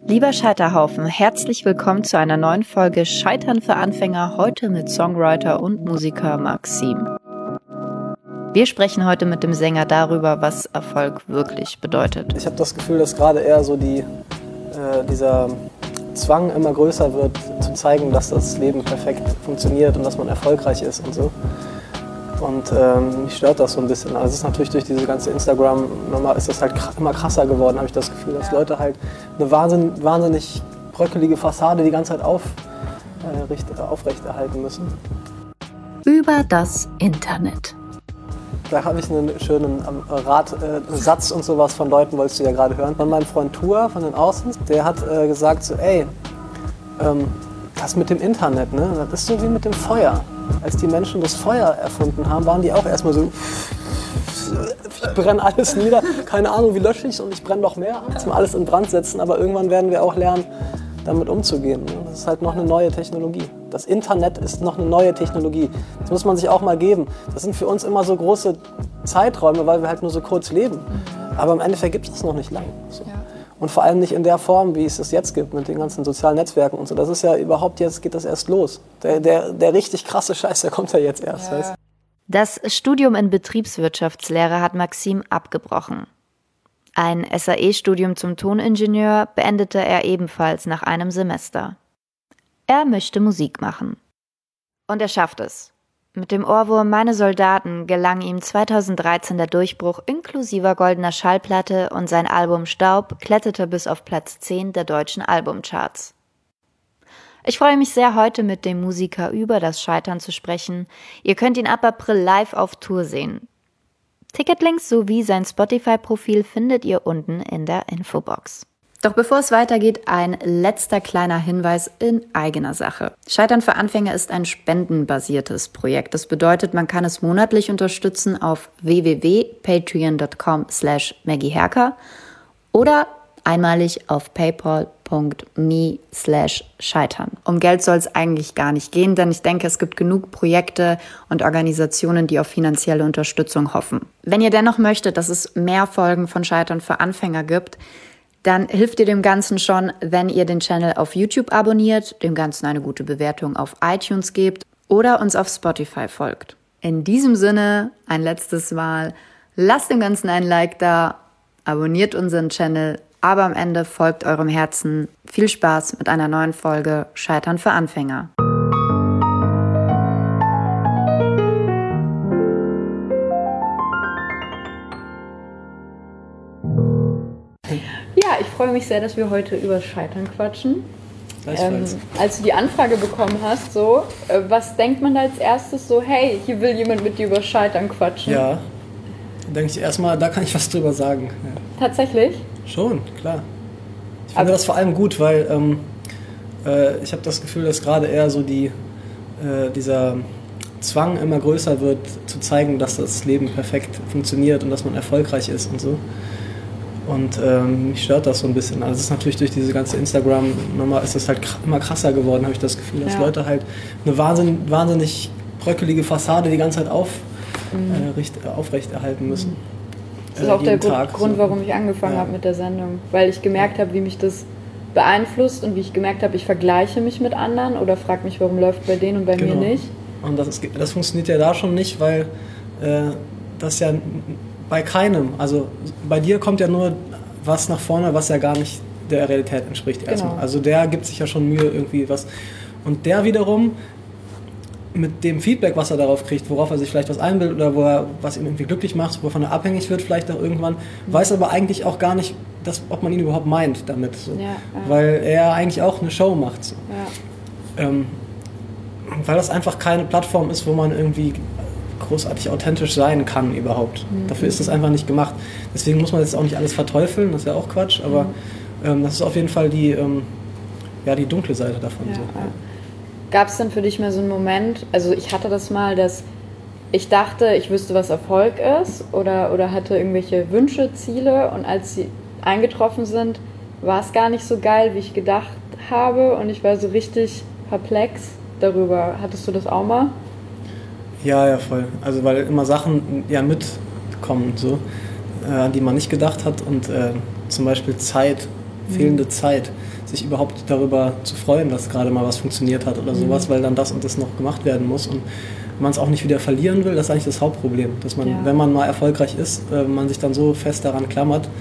Lieber Scheiterhaufen, herzlich willkommen zu einer neuen Folge Scheitern für Anfänger, heute mit Songwriter und Musiker Maxim. Wir sprechen heute mit dem Sänger darüber, was Erfolg wirklich bedeutet. Ich habe das Gefühl, dass gerade eher so dieser Zwang immer größer wird, zu zeigen, dass das Leben perfekt funktioniert und dass man erfolgreich ist und so. Und mich stört das so ein bisschen. Also es ist natürlich durch diese ganze Instagram-Nummer ist das halt immer krasser geworden, habe ich das Gefühl, dass Leute halt eine wahnsinnig bröckelige Fassade die ganze Zeit aufrechterhalten müssen. Über das Internet. Da habe ich einen schönen Satz und sowas von Leuten, wolltest du ja gerade hören. Von meinem Freund Tua, von den Außen, der hat gesagt so, das mit dem Internet, ne, das ist so wie mit dem Feuer. Als die Menschen das Feuer erfunden haben, waren die auch erstmal so, ich brenne alles nieder, keine Ahnung, wie lösche ich es und ich brenne noch mehr an. Jetzt mal alles in Brand setzen, aber irgendwann werden wir auch lernen, damit umzugehen. Das ist halt noch eine neue Technologie. Das Internet ist noch eine neue Technologie. Das muss man sich auch mal geben. Das sind für uns immer so große Zeiträume, weil wir halt nur so kurz leben. Aber im Endeffekt gibt es das noch nicht lange. So. Ja. Und vor allem nicht in der Form, wie es jetzt gibt, mit den ganzen sozialen Netzwerken und so. Das ist ja überhaupt, jetzt geht das erst los. Der richtig krasse Scheiß, der kommt ja jetzt erst. Ja. Weißt? Das Studium in Betriebswirtschaftslehre hat Maxim abgebrochen. Ein SAE-Studium zum Toningenieur beendete er ebenfalls nach einem Semester. Er möchte Musik machen. Und er schafft es. Mit dem Ohrwurm Meine Soldaten gelang ihm 2013 der Durchbruch inklusiver goldener Schallplatte und sein Album Staub kletterte bis auf Platz 10 der deutschen Albumcharts. Ich freue mich sehr, heute mit dem Musiker über das Scheitern zu sprechen. Ihr könnt ihn ab April live auf Tour sehen. Ticketlinks sowie sein Spotify-Profil findet ihr unten in der Infobox. Doch bevor es weitergeht, ein letzter kleiner Hinweis in eigener Sache. Scheitern für Anfänger ist ein spendenbasiertes Projekt. Das bedeutet, man kann es monatlich unterstützen auf www.patreon.com/MaggieHerker oder einmalig auf paypal.me/scheitern. Um Geld soll es eigentlich gar nicht gehen, denn ich denke, es gibt genug Projekte und Organisationen, die auf finanzielle Unterstützung hoffen. Wenn ihr dennoch möchtet, dass es mehr Folgen von Scheitern für Anfänger gibt, dann hilft ihr dem Ganzen schon, wenn ihr den Channel auf YouTube abonniert, dem Ganzen eine gute Bewertung auf iTunes gebt oder uns auf Spotify folgt. In diesem Sinne, ein letztes Mal, lasst dem Ganzen ein Like da, abonniert unseren Channel, aber am Ende folgt eurem Herzen. Viel Spaß mit einer neuen Folge Scheitern für Anfänger. Ja, ich freue mich sehr, dass wir heute über Scheitern quatschen. Als du die Anfrage bekommen hast, was denkt man da als erstes so, hey, hier will jemand mit dir über Scheitern quatschen? Ja, dann denke ich erstmal, da kann ich was drüber sagen. Ja. Tatsächlich? Schon, klar. Ich finde das vor allem gut, weil ich habe das Gefühl, dass gerade eher so dieser Zwang immer größer wird, zu zeigen, dass das Leben perfekt funktioniert und dass man erfolgreich ist und so. Und mich stört das so ein bisschen. Also es ist natürlich durch diese ganze Instagram-Nummer ist das halt immer krasser geworden, habe ich das Gefühl, dass Leute halt eine wahnsinnig bröckelige Fassade die ganze Zeit aufrechterhalten müssen. Das ist auch der Grund, warum ich angefangen habe mit der Sendung. Weil ich gemerkt habe, wie mich das beeinflusst und wie ich gemerkt habe, ich vergleiche mich mit anderen oder frage mich, warum läuft bei denen und bei mir nicht. Und das funktioniert ja da schon nicht, weil das ja bei keinem, also bei dir kommt ja nur was nach vorne, was ja gar nicht der Realität entspricht erstmal. Genau. Also der gibt sich ja schon Mühe irgendwie was. Und der wiederum mit dem Feedback, was er darauf kriegt, worauf er sich vielleicht was einbildet oder was ihn irgendwie glücklich macht, wovon er abhängig wird vielleicht auch irgendwann, weiß aber eigentlich auch gar nicht, ob man ihn überhaupt meint damit. So. Ja. Weil er eigentlich auch eine Show macht. So. Ja. Weil das einfach keine Plattform ist, wo man irgendwie großartig authentisch sein kann überhaupt. Dafür ist das einfach nicht gemacht. Deswegen muss man jetzt auch nicht alles verteufeln, das ist ja auch Quatsch, aber das ist auf jeden Fall die dunkle Seite davon. Ja. So. Gab es denn für dich mal so einen Moment, also ich hatte das mal, dass ich dachte, ich wüsste, was Erfolg ist oder hatte irgendwelche Wünsche, Ziele und als sie eingetroffen sind, war es gar nicht so geil, wie ich gedacht habe und ich war so richtig perplex darüber. Hattest du das auch mal? Ja, voll. Also weil immer Sachen mitkommen, so, an die man nicht gedacht hat und zum Beispiel Zeit fehlende Zeit, sich überhaupt darüber zu freuen, dass gerade mal was funktioniert hat oder sowas, weil dann das und das noch gemacht werden muss und man es auch nicht wieder verlieren will, das ist eigentlich das Hauptproblem, dass man, wenn man mal erfolgreich ist, man sich dann so fest daran klammert,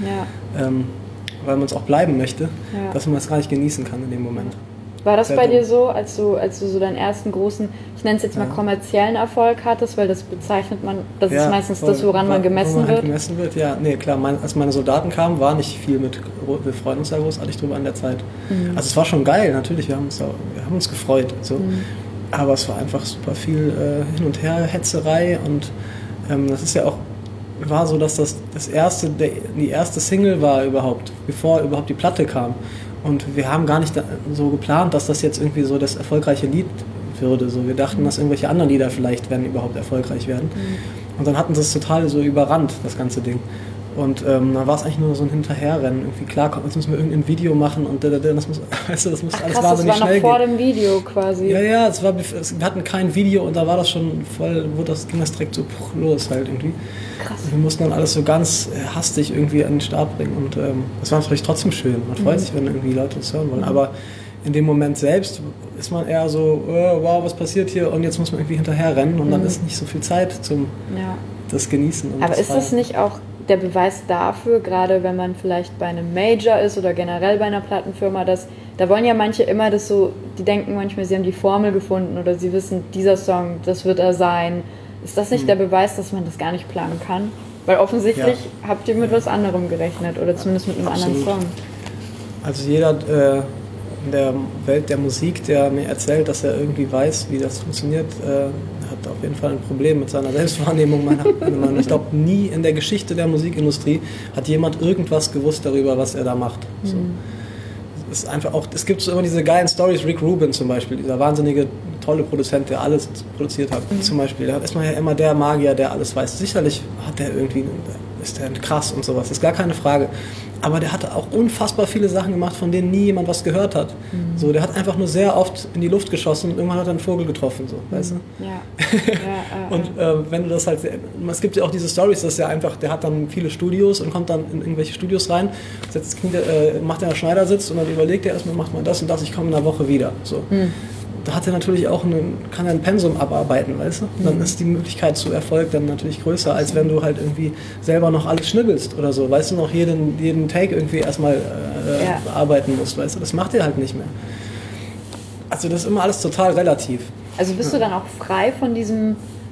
weil man es auch bleiben möchte, dass man es gar nicht genießen kann in dem Moment. War das bei dir so, als du so deinen ersten großen, ich nenne es jetzt mal kommerziellen Erfolg hattest, weil das bezeichnet man, das ist meistens das, woran man gemessen wird? Ja, nee, klar, als meine Soldaten kamen, war nicht viel wir freuen uns da großartig drüber an der Zeit. Also es war schon geil, natürlich, wir haben uns gefreut, so. Aber es war einfach super viel Hin und Her, Hetzerei und das ist ja auch, war so, dass die erste Single war bevor überhaupt die Platte kam. Und wir haben gar nicht so geplant, dass das jetzt irgendwie so das erfolgreiche Lied würde. So, wir dachten, dass irgendwelche anderen Lieder vielleicht überhaupt erfolgreich werden. Und dann hatten sie es total so überrannt, das ganze Ding. Und dann war es eigentlich nur so ein Hinterherrennen. Irgendwie klar, jetzt müssen wir irgendein Video machen und das muss alles wahnsinnig schnell gehen. Das war noch vor dem Video quasi. Ja, wir hatten kein Video und da war das schon voll, ging das direkt so los halt irgendwie. Krass. Und wir mussten dann alles so ganz hastig irgendwie an den Start bringen und das war natürlich trotzdem schön. Man freut sich, wenn irgendwie Leute das hören wollen, aber in dem Moment selbst ist man eher so, wow, was passiert hier und jetzt muss man irgendwie hinterher rennen und dann ist nicht so viel Zeit zum das Genießen. Und aber ist das nicht auch der Beweis dafür, gerade wenn man vielleicht bei einem Major ist oder generell bei einer Plattenfirma, da wollen ja manche immer das so, die denken manchmal, sie haben die Formel gefunden oder sie wissen, dieser Song, das wird er sein. Ist das nicht der Beweis, dass man das gar nicht planen kann? Weil offensichtlich habt ihr mit was anderem gerechnet oder zumindest mit einem anderen Song. Also jeder in der Welt der Musik, der mir erzählt, dass er irgendwie weiß, wie das funktioniert, hat auf jeden Fall ein Problem mit seiner Selbstwahrnehmung, meiner Meinung nach. Ich glaube, nie in der Geschichte der Musikindustrie hat jemand irgendwas gewusst darüber, was er da macht. So. Es ist einfach auch, es gibt so immer diese geilen Stories, Rick Rubin zum Beispiel, dieser wahnsinnige, tolle Produzent, der alles produziert hat, zum Beispiel. Da ist man ja immer der Magier, der alles weiß. Sicherlich hat der irgendwie, ist der krass und sowas, ist gar keine Frage. Aber der hatte auch unfassbar viele Sachen gemacht, von denen nie jemand was gehört hat. So, der hat einfach nur sehr oft in die Luft geschossen und irgendwann hat er einen Vogel getroffen, so, weißt du? Ja. Und wenn du das halt, es gibt ja auch diese Stories, dass er einfach, der hat dann viele Studios und kommt dann in irgendwelche Studios rein, macht er einen Schneidersitz und dann überlegt er erstmal, macht man das und das, ich komme in einer Woche wieder. So. Da hat er natürlich auch kann er ein Pensum abarbeiten, weißt du? Dann ist die Möglichkeit zu Erfolg dann natürlich größer, als wenn du halt irgendwie selber noch alles schnibbelst oder so, weißt du, noch jeden Take irgendwie erstmal bearbeiten musst, weißt du? Das macht er halt nicht mehr. Also das ist immer alles total relativ. Also bist du dann auch frei von diesem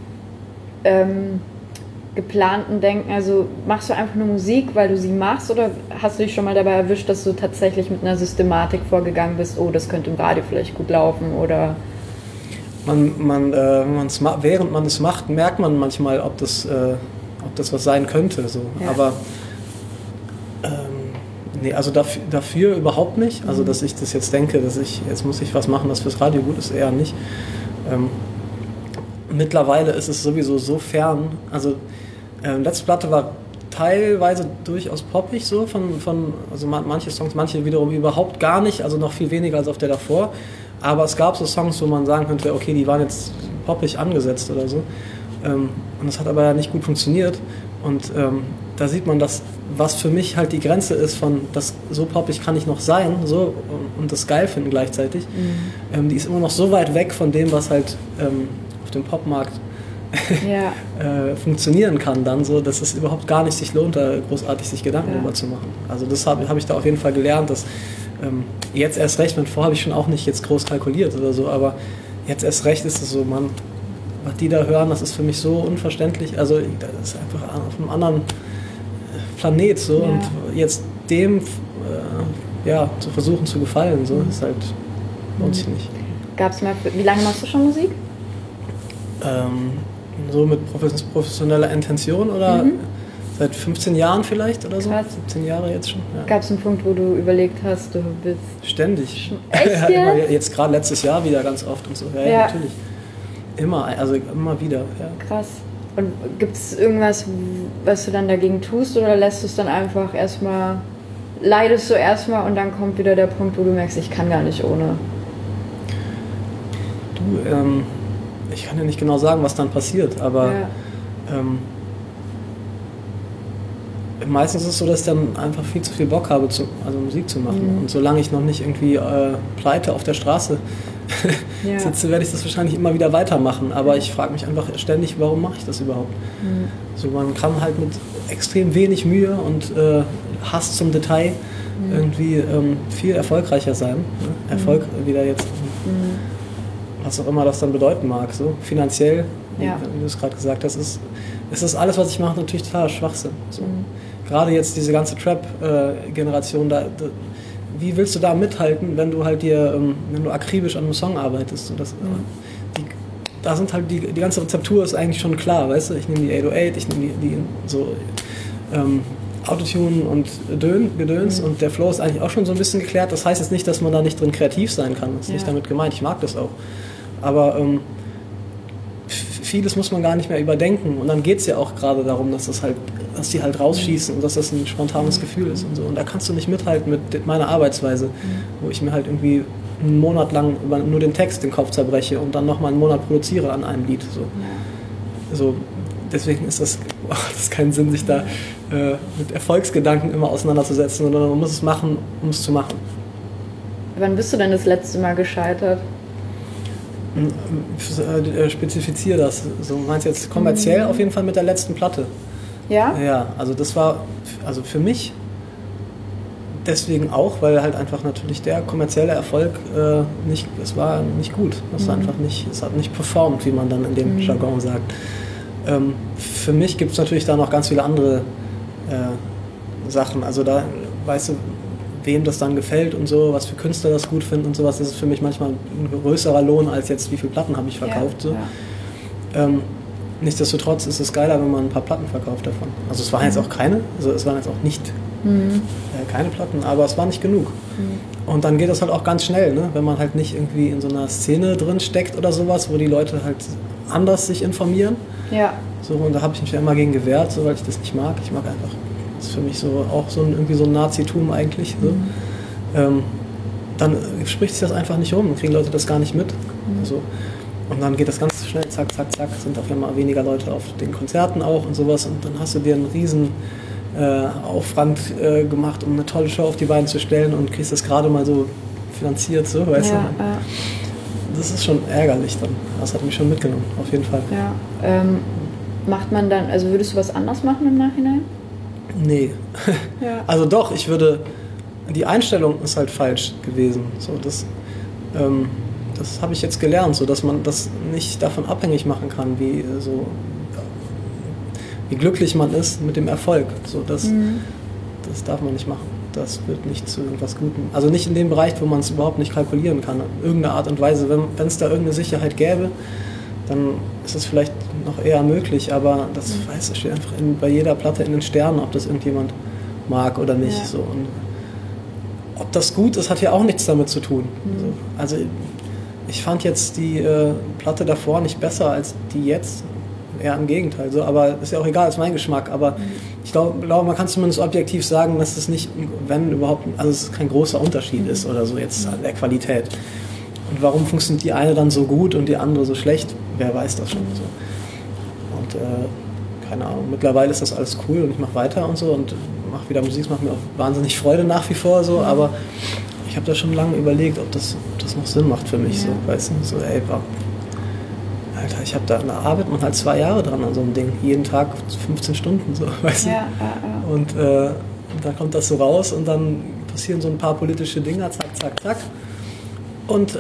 geplanten Denken, also machst du einfach nur Musik, weil du sie machst, oder hast du dich schon mal dabei erwischt, dass du tatsächlich mit einer Systematik vorgegangen bist, oh, das könnte im Radio vielleicht gut laufen, oder? Während man es macht, merkt man manchmal, ob das was sein könnte, so. Ja. Aber nee, also dafür überhaupt nicht, also dass ich das jetzt denke, jetzt muss ich was machen, das fürs Radio gut ist, eher nicht. Mittlerweile ist es sowieso so fern, also letzte Platte war teilweise durchaus poppig so, also manche Songs, manche wiederum überhaupt gar nicht, also noch viel weniger als auf der davor, aber es gab so Songs, wo man sagen könnte, okay, die waren jetzt poppig angesetzt oder so, und das hat aber ja nicht gut funktioniert und da sieht man, dass was für mich halt die Grenze ist von, das so poppig kann ich noch sein, so, und das geil finden gleichzeitig, die ist immer noch so weit weg von dem, was halt auf dem Popmarkt funktionieren kann dann so, dass es überhaupt gar nicht sich lohnt, da großartig sich Gedanken darüber zu machen. Also das hab ich da auf jeden Fall gelernt, dass jetzt erst recht, vorher habe ich schon auch nicht jetzt groß kalkuliert oder so, aber jetzt erst recht ist es so, man, was die da hören, das ist für mich so unverständlich, also das ist einfach auf einem anderen Planet so, und jetzt dem zu versuchen zu gefallen, so, ist halt, lohnt sich nicht. Gab's mal, wie lange machst du schon Musik? So mit professioneller Intention oder seit 15 Jahren vielleicht oder so. Krass. 17 Jahre jetzt schon. Ja. Gab es einen Punkt, wo du überlegt hast, du willst... Ständig. Echt? Ja, jetzt gerade letztes Jahr wieder ganz oft und so. Ja, natürlich. Immer wieder. Ja. Krass. Und gibt es irgendwas, was du dann dagegen tust, oder lässt du es dann einfach erstmal, leidest du erstmal und dann kommt wieder der Punkt, wo du merkst, ich kann gar nicht ohne? Ich kann ja nicht genau sagen, was dann passiert, aber meistens ist es so, dass ich dann einfach viel zu viel Bock habe, Musik zu machen. Und solange ich noch nicht irgendwie pleite auf der Straße sitze, werde ich das wahrscheinlich immer wieder weitermachen. Aber ich frage mich einfach ständig, warum mache ich das überhaupt? So, man kann halt mit extrem wenig Mühe und Hass zum Detail irgendwie viel erfolgreicher sein. Ne? Erfolg wieder jetzt, was auch immer das dann bedeuten mag. So finanziell, wie du es gerade gesagt hast, ist alles, was ich mache, natürlich totaler Schwachsinn. So. Gerade jetzt diese ganze Trap-Generation, wie willst du da mithalten, wenn du halt wenn du akribisch an einem Song arbeitest? So, da sind halt die ganze Rezeptur ist eigentlich schon klar, weißt du? Ich nehme die 808, ich nehme die so Autotune und Gedöns und der Flow ist eigentlich auch schon so ein bisschen geklärt. Das heißt jetzt nicht, dass man da nicht drin kreativ sein kann. Das ist nicht damit gemeint. Ich mag das auch. Aber vieles muss man gar nicht mehr überdenken. Und dann geht es ja auch gerade darum, dass die halt rausschießen und dass das ein spontanes Gefühl ist und so. Und da kannst du nicht mithalten mit meiner Arbeitsweise, wo ich mir halt irgendwie einen Monat lang nur den Text den Kopf zerbreche und dann nochmal einen Monat produziere an einem Lied. So, deswegen ist das keinen Sinn, sich da mit Erfolgsgedanken immer auseinanderzusetzen, sondern man muss es machen, um es zu machen. Wann bist du denn das letzte Mal gescheitert? Spezifiziere das. So, meinst du jetzt kommerziell auf jeden Fall mit der letzten Platte? Ja? Ja, also das war für mich deswegen auch, weil halt einfach natürlich der kommerzielle Erfolg es war nicht gut. Es hat nicht performt, wie man dann in dem Jargon sagt. Für mich gibt es natürlich da noch ganz viele andere Sachen. Also da, weißt du, wem das dann gefällt und so, was für Künstler das gut finden und sowas, das ist für mich manchmal ein größerer Lohn, als jetzt, wie viele Platten habe ich verkauft. Nichtsdestotrotz ist es geiler, wenn man ein paar Platten verkauft davon. Also es waren jetzt auch keine, also es waren jetzt auch nicht keine Platten, aber es war nicht genug. Und dann geht das halt auch ganz schnell, ne? Wenn man halt nicht irgendwie in so einer Szene drin steckt oder sowas, wo die Leute halt anders sich informieren. Ja. So, und da habe ich mich ja immer gegen gewehrt, so, weil ich das nicht mag. Ich mag einfach, das ist für mich so auch irgendwie so ein Nazitum eigentlich. So. Dann spricht sich das einfach nicht rum, dann kriegen Leute das gar nicht mit. Also, und dann geht das ganz schnell, zack, zack, zack, sind auf einmal weniger Leute auf den Konzerten auch und sowas. Und dann hast du dir einen riesen Aufwand gemacht, um eine tolle Show auf die Beine zu stellen und kriegst das gerade mal so finanziert, so, weißt du. Das ist schon ärgerlich dann. Das hat mich schon mitgenommen, auf jeden Fall. Ja. Macht man dann, also würdest du was anders machen im Nachhinein? Nee. Also doch, die Einstellung ist halt falsch gewesen. So, das habe ich jetzt gelernt, so dass man das nicht davon abhängig machen kann, wie glücklich man ist mit dem Erfolg. So, das darf man nicht machen. Das wird nicht zu irgendwas Gutem. Also nicht in dem Bereich, wo man es überhaupt nicht kalkulieren kann. In irgendeiner Art und Weise. Wenn es da irgendeine Sicherheit gäbe, dann ist es vielleicht noch eher möglich. Aber das steht einfach bei jeder Platte in den Sternen, ob das irgendjemand mag oder nicht. Ja. So. Und ob das gut ist, hat ja auch nichts damit zu tun. Also ich fand jetzt die Platte davor nicht besser als die jetzt. Eher im Gegenteil. So, aber ist ja auch egal, ist mein Geschmack. Aber ich glaube, man kann zumindest objektiv sagen, dass es nicht, wenn überhaupt, also es kein großer Unterschied ist oder so jetzt an der Qualität. Und warum funktioniert die eine dann so gut und die andere so schlecht? Wer weiß das schon so. Und keine Ahnung, mittlerweile ist das alles cool und ich mache weiter und so und mache wieder Musik, es macht mir auch wahnsinnig Freude nach wie vor so, aber ich habe da schon lange überlegt, ob das noch Sinn macht für mich, so, weißt du, so, ey, Alter, ich habe da eine Arbeit, man halt 2 Jahre dran an so einem Ding, jeden Tag 15 Stunden, so, weißt du. Und dann kommt das so raus und dann passieren so ein paar politische Dinge, zack, zack, zack. Und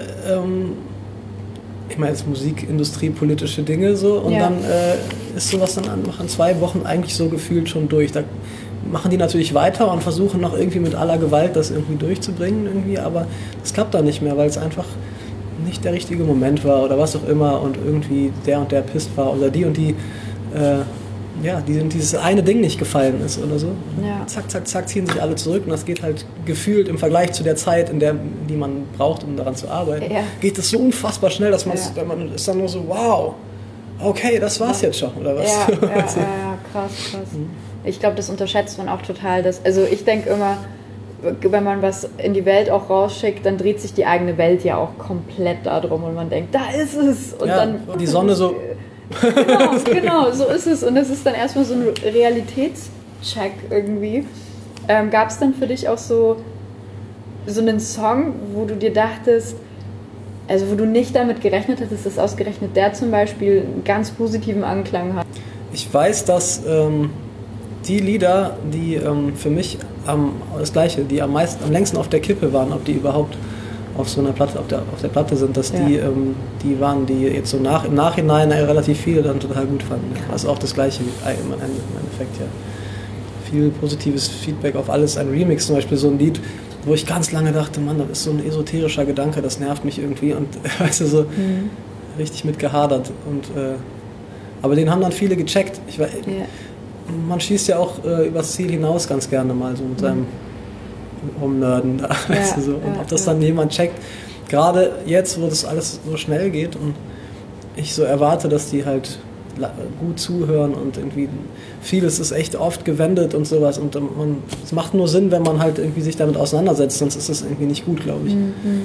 ich meine jetzt Musikindustrie, politische Dinge so und dann ist sowas dann nach 2 Wochen eigentlich so gefühlt schon durch. Da machen die natürlich weiter und versuchen noch irgendwie mit aller Gewalt das irgendwie durchzubringen irgendwie, aber das klappt dann nicht mehr, weil es einfach nicht der richtige Moment war oder was auch immer und irgendwie der und der pisst war oder die und die dieses eine Ding nicht gefallen ist oder so. Ja. Zack, zack, zack, ziehen sich alle zurück und das geht halt gefühlt im Vergleich zu der Zeit, die man braucht, um daran zu arbeiten, geht das so unfassbar schnell, dass man ist dann nur so, wow, okay, das war's jetzt schon, oder was? Ja, krass. Ich glaube, das unterschätzt man auch total. Also ich denke immer, wenn man was in die Welt auch rausschickt, dann dreht sich die eigene Welt ja auch komplett darum und man denkt, da ist es! Und dann die Sonne so... Genau, so ist es. Und das ist dann erstmal so ein Realitätsschock check irgendwie. Gab es dann für dich auch so einen Song, wo du dir dachtest, also wo du nicht damit gerechnet hättest, dass ausgerechnet der zum Beispiel einen ganz positiven Anklang hat? Ich weiß, dass die Lieder, die für mich das Gleiche, die am längsten auf der Kippe waren, ob die überhaupt auf so einer Platte, auf der Platte sind, dass die waren, die jetzt so im Nachhinein relativ viele dann total gut fanden. Also auch das Gleiche im Endeffekt, ja. Viel positives Feedback auf alles. Ein Remix zum Beispiel, so ein Lied, wo ich ganz lange dachte, Mann, das ist so ein esoterischer Gedanke, das nervt mich irgendwie und weißt du, so richtig mit gehadert. Aber den haben dann viele gecheckt. Man schießt ja auch übers Ziel hinaus ganz gerne mal so mit seinem Rumnörden da, weißt du, so. Und ob das dann jemand checkt, gerade jetzt, wo das alles so schnell geht und ich so erwarte, dass die halt gut zuhören und irgendwie vieles ist echt oft gewendet und sowas und es macht nur Sinn, wenn man halt irgendwie sich damit auseinandersetzt, sonst ist es irgendwie nicht gut, glaube ich.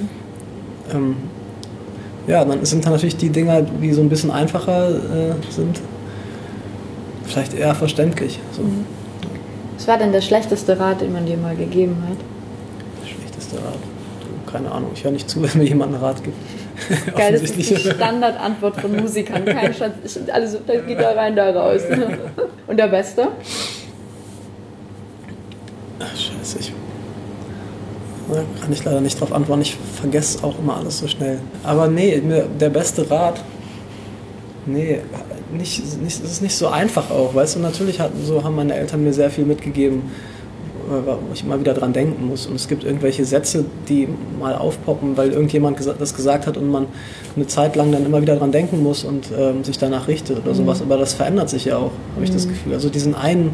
Dann sind dann natürlich die Dinger, die so ein bisschen einfacher sind, vielleicht eher verständlich. So. Was war denn der schlechteste Rat, den man dir mal gegeben hat? Der schlechteste Rat? Keine Ahnung, ich höre nicht zu, wenn mir jemand einen Rat gibt. Geil, das ist die Standardantwort von Musikern. Kein Schatz, alles geht da rein, da raus. Und der Beste? Ach, scheiße, kann ich leider nicht drauf antworten. Ich vergesse auch immer alles so schnell. Aber nee, der beste Rat, es ist nicht so einfach auch, weißt du, natürlich haben meine Eltern mir sehr viel mitgegeben, wo ich immer wieder dran denken muss. Und es gibt irgendwelche Sätze, die mal aufpoppen, weil irgendjemand das gesagt hat und man eine Zeit lang dann immer wieder dran denken muss und sich danach richtet oder sowas. Aber das verändert sich ja auch, habe ich das Gefühl. Also diesen einen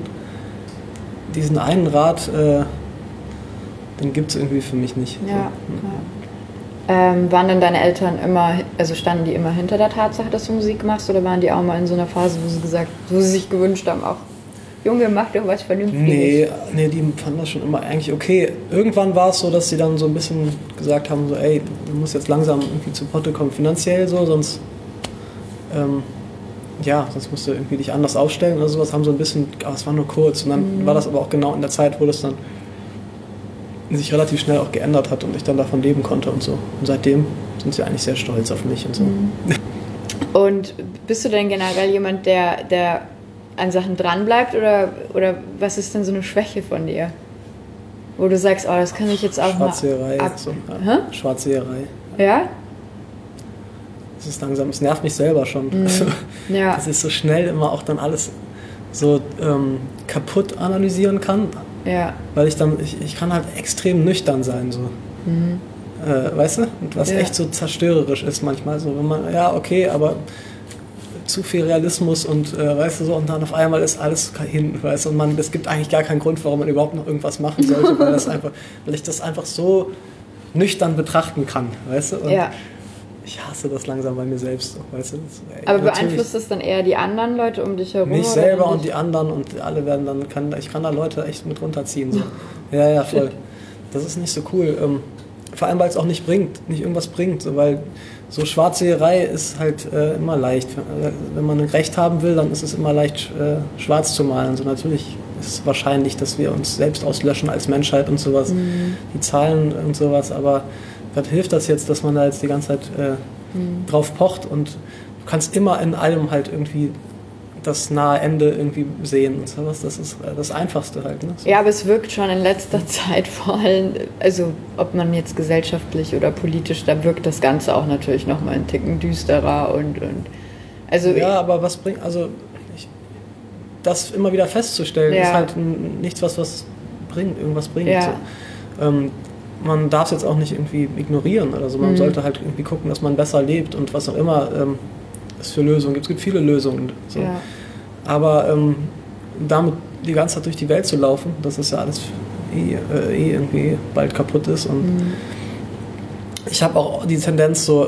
Rat, den gibt es irgendwie für mich nicht. Ja. Waren denn deine Eltern standen die immer hinter der Tatsache, dass du Musik machst, oder waren die auch mal in so einer Phase, wo sie sich gewünscht haben, auch Junge, mach doch was Vernünftiges? Nee, die fanden das schon immer eigentlich okay. Irgendwann war es so, dass sie dann so ein bisschen gesagt haben, so, ey, du musst jetzt langsam irgendwie zu Potte kommen, finanziell so, sonst musst du irgendwie dich anders aufstellen oder sowas, haben so ein bisschen, aber es war nur kurz. Und dann war das aber auch genau in der Zeit, wo das dann sich relativ schnell auch geändert hat und ich dann davon leben konnte und so. Und seitdem sind sie eigentlich sehr stolz auf mich und so. Und bist du denn generell jemand, der an Sachen dranbleibt oder was ist denn so eine Schwäche von dir? Wo du sagst, oh, das kann ich jetzt auch Schwarzseherei, mal so, ja. Schwarzseherei. Ja? Das ist langsam, es nervt mich selber schon. Also, dass ich so schnell immer auch dann alles so kaputt analysieren kann. Ja. Weil ich kann halt extrem nüchtern sein, so. Weißt du? Und was echt so zerstörerisch ist manchmal, so, wenn man, aber zu viel Realismus und weißt du so, und dann auf einmal ist alles hin, weißt du, und es gibt eigentlich gar keinen Grund, warum man überhaupt noch irgendwas machen sollte, weil ich das einfach so nüchtern betrachten kann, weißt du? Und ich hasse das langsam bei mir selbst, weißt du? Aber beeinflusst das dann eher die anderen Leute um dich herum? Mich selber und die anderen und alle werden dann, ich kann da Leute echt mit runterziehen, so. Ja, voll. Das ist nicht so cool. Vor allem, weil es auch nicht irgendwas bringt, so, weil so Schwarzseherei ist halt immer leicht. Wenn man ein Recht haben will, dann ist es immer leicht, schwarz zu malen. So, natürlich ist es wahrscheinlich, dass wir uns selbst auslöschen als Menschheit und sowas, die Zahlen und sowas, aber was hilft das jetzt, dass man da jetzt die ganze Zeit drauf pocht und du kannst immer in allem halt irgendwie das nahe Ende irgendwie sehen und sowas, das ist das Einfachste halt. Ne? So. Ja, aber es wirkt schon in letzter Zeit vor allem, also ob man jetzt gesellschaftlich oder politisch, da wirkt das Ganze auch natürlich nochmal einen Ticken düsterer und also... Ja, aber was bringt, also das immer wieder festzustellen, ist halt nichts, was irgendwas bringt. Ja. So. Man darf es jetzt auch nicht irgendwie ignorieren oder so, man sollte halt irgendwie gucken, dass man besser lebt und was auch immer es für Lösungen gibt. Es gibt viele Lösungen. So. Ja. Aber damit die ganze Zeit durch die Welt zu laufen, das ist ja alles irgendwie bald kaputt ist. Und ich habe auch die Tendenz, so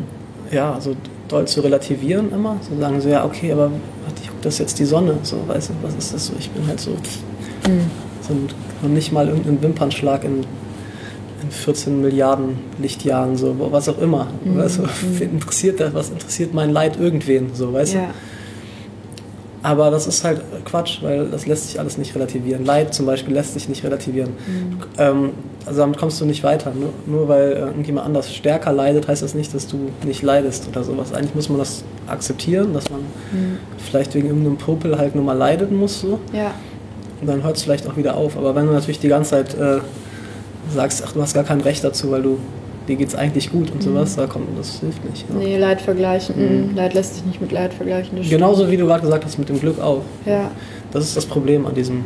doll zu relativieren immer. So sagen so, ja, okay, aber ich gucke, das ist jetzt die Sonne. So, weißt du, was ist das so? Ich bin halt so nicht mal irgendein Wimpernschlag in 14 Milliarden Lichtjahren, so, was auch immer. Weißt du, was interessiert mein Leid irgendwen, so, weißt du? Aber das ist halt Quatsch, weil das lässt sich alles nicht relativieren. Leid zum Beispiel lässt sich nicht relativieren. Also damit kommst du nicht weiter. Nur weil irgendjemand anders stärker leidet, heißt das nicht, dass du nicht leidest oder sowas. Eigentlich muss man das akzeptieren, dass man vielleicht wegen irgendeinem Popel halt nur mal leiden muss. So. Ja. Und dann hört es vielleicht auch wieder auf. Aber wenn du natürlich die ganze Zeit sagst, ach, du hast gar kein Recht dazu, weil dir geht's eigentlich gut und sowas, das hilft nicht. Ja. Nee, Leid vergleichen. Leid lässt sich nicht mit Leid vergleichen. Genauso wie du gerade gesagt hast, mit dem Glück auch. Ja. Das ist das Problem an diesem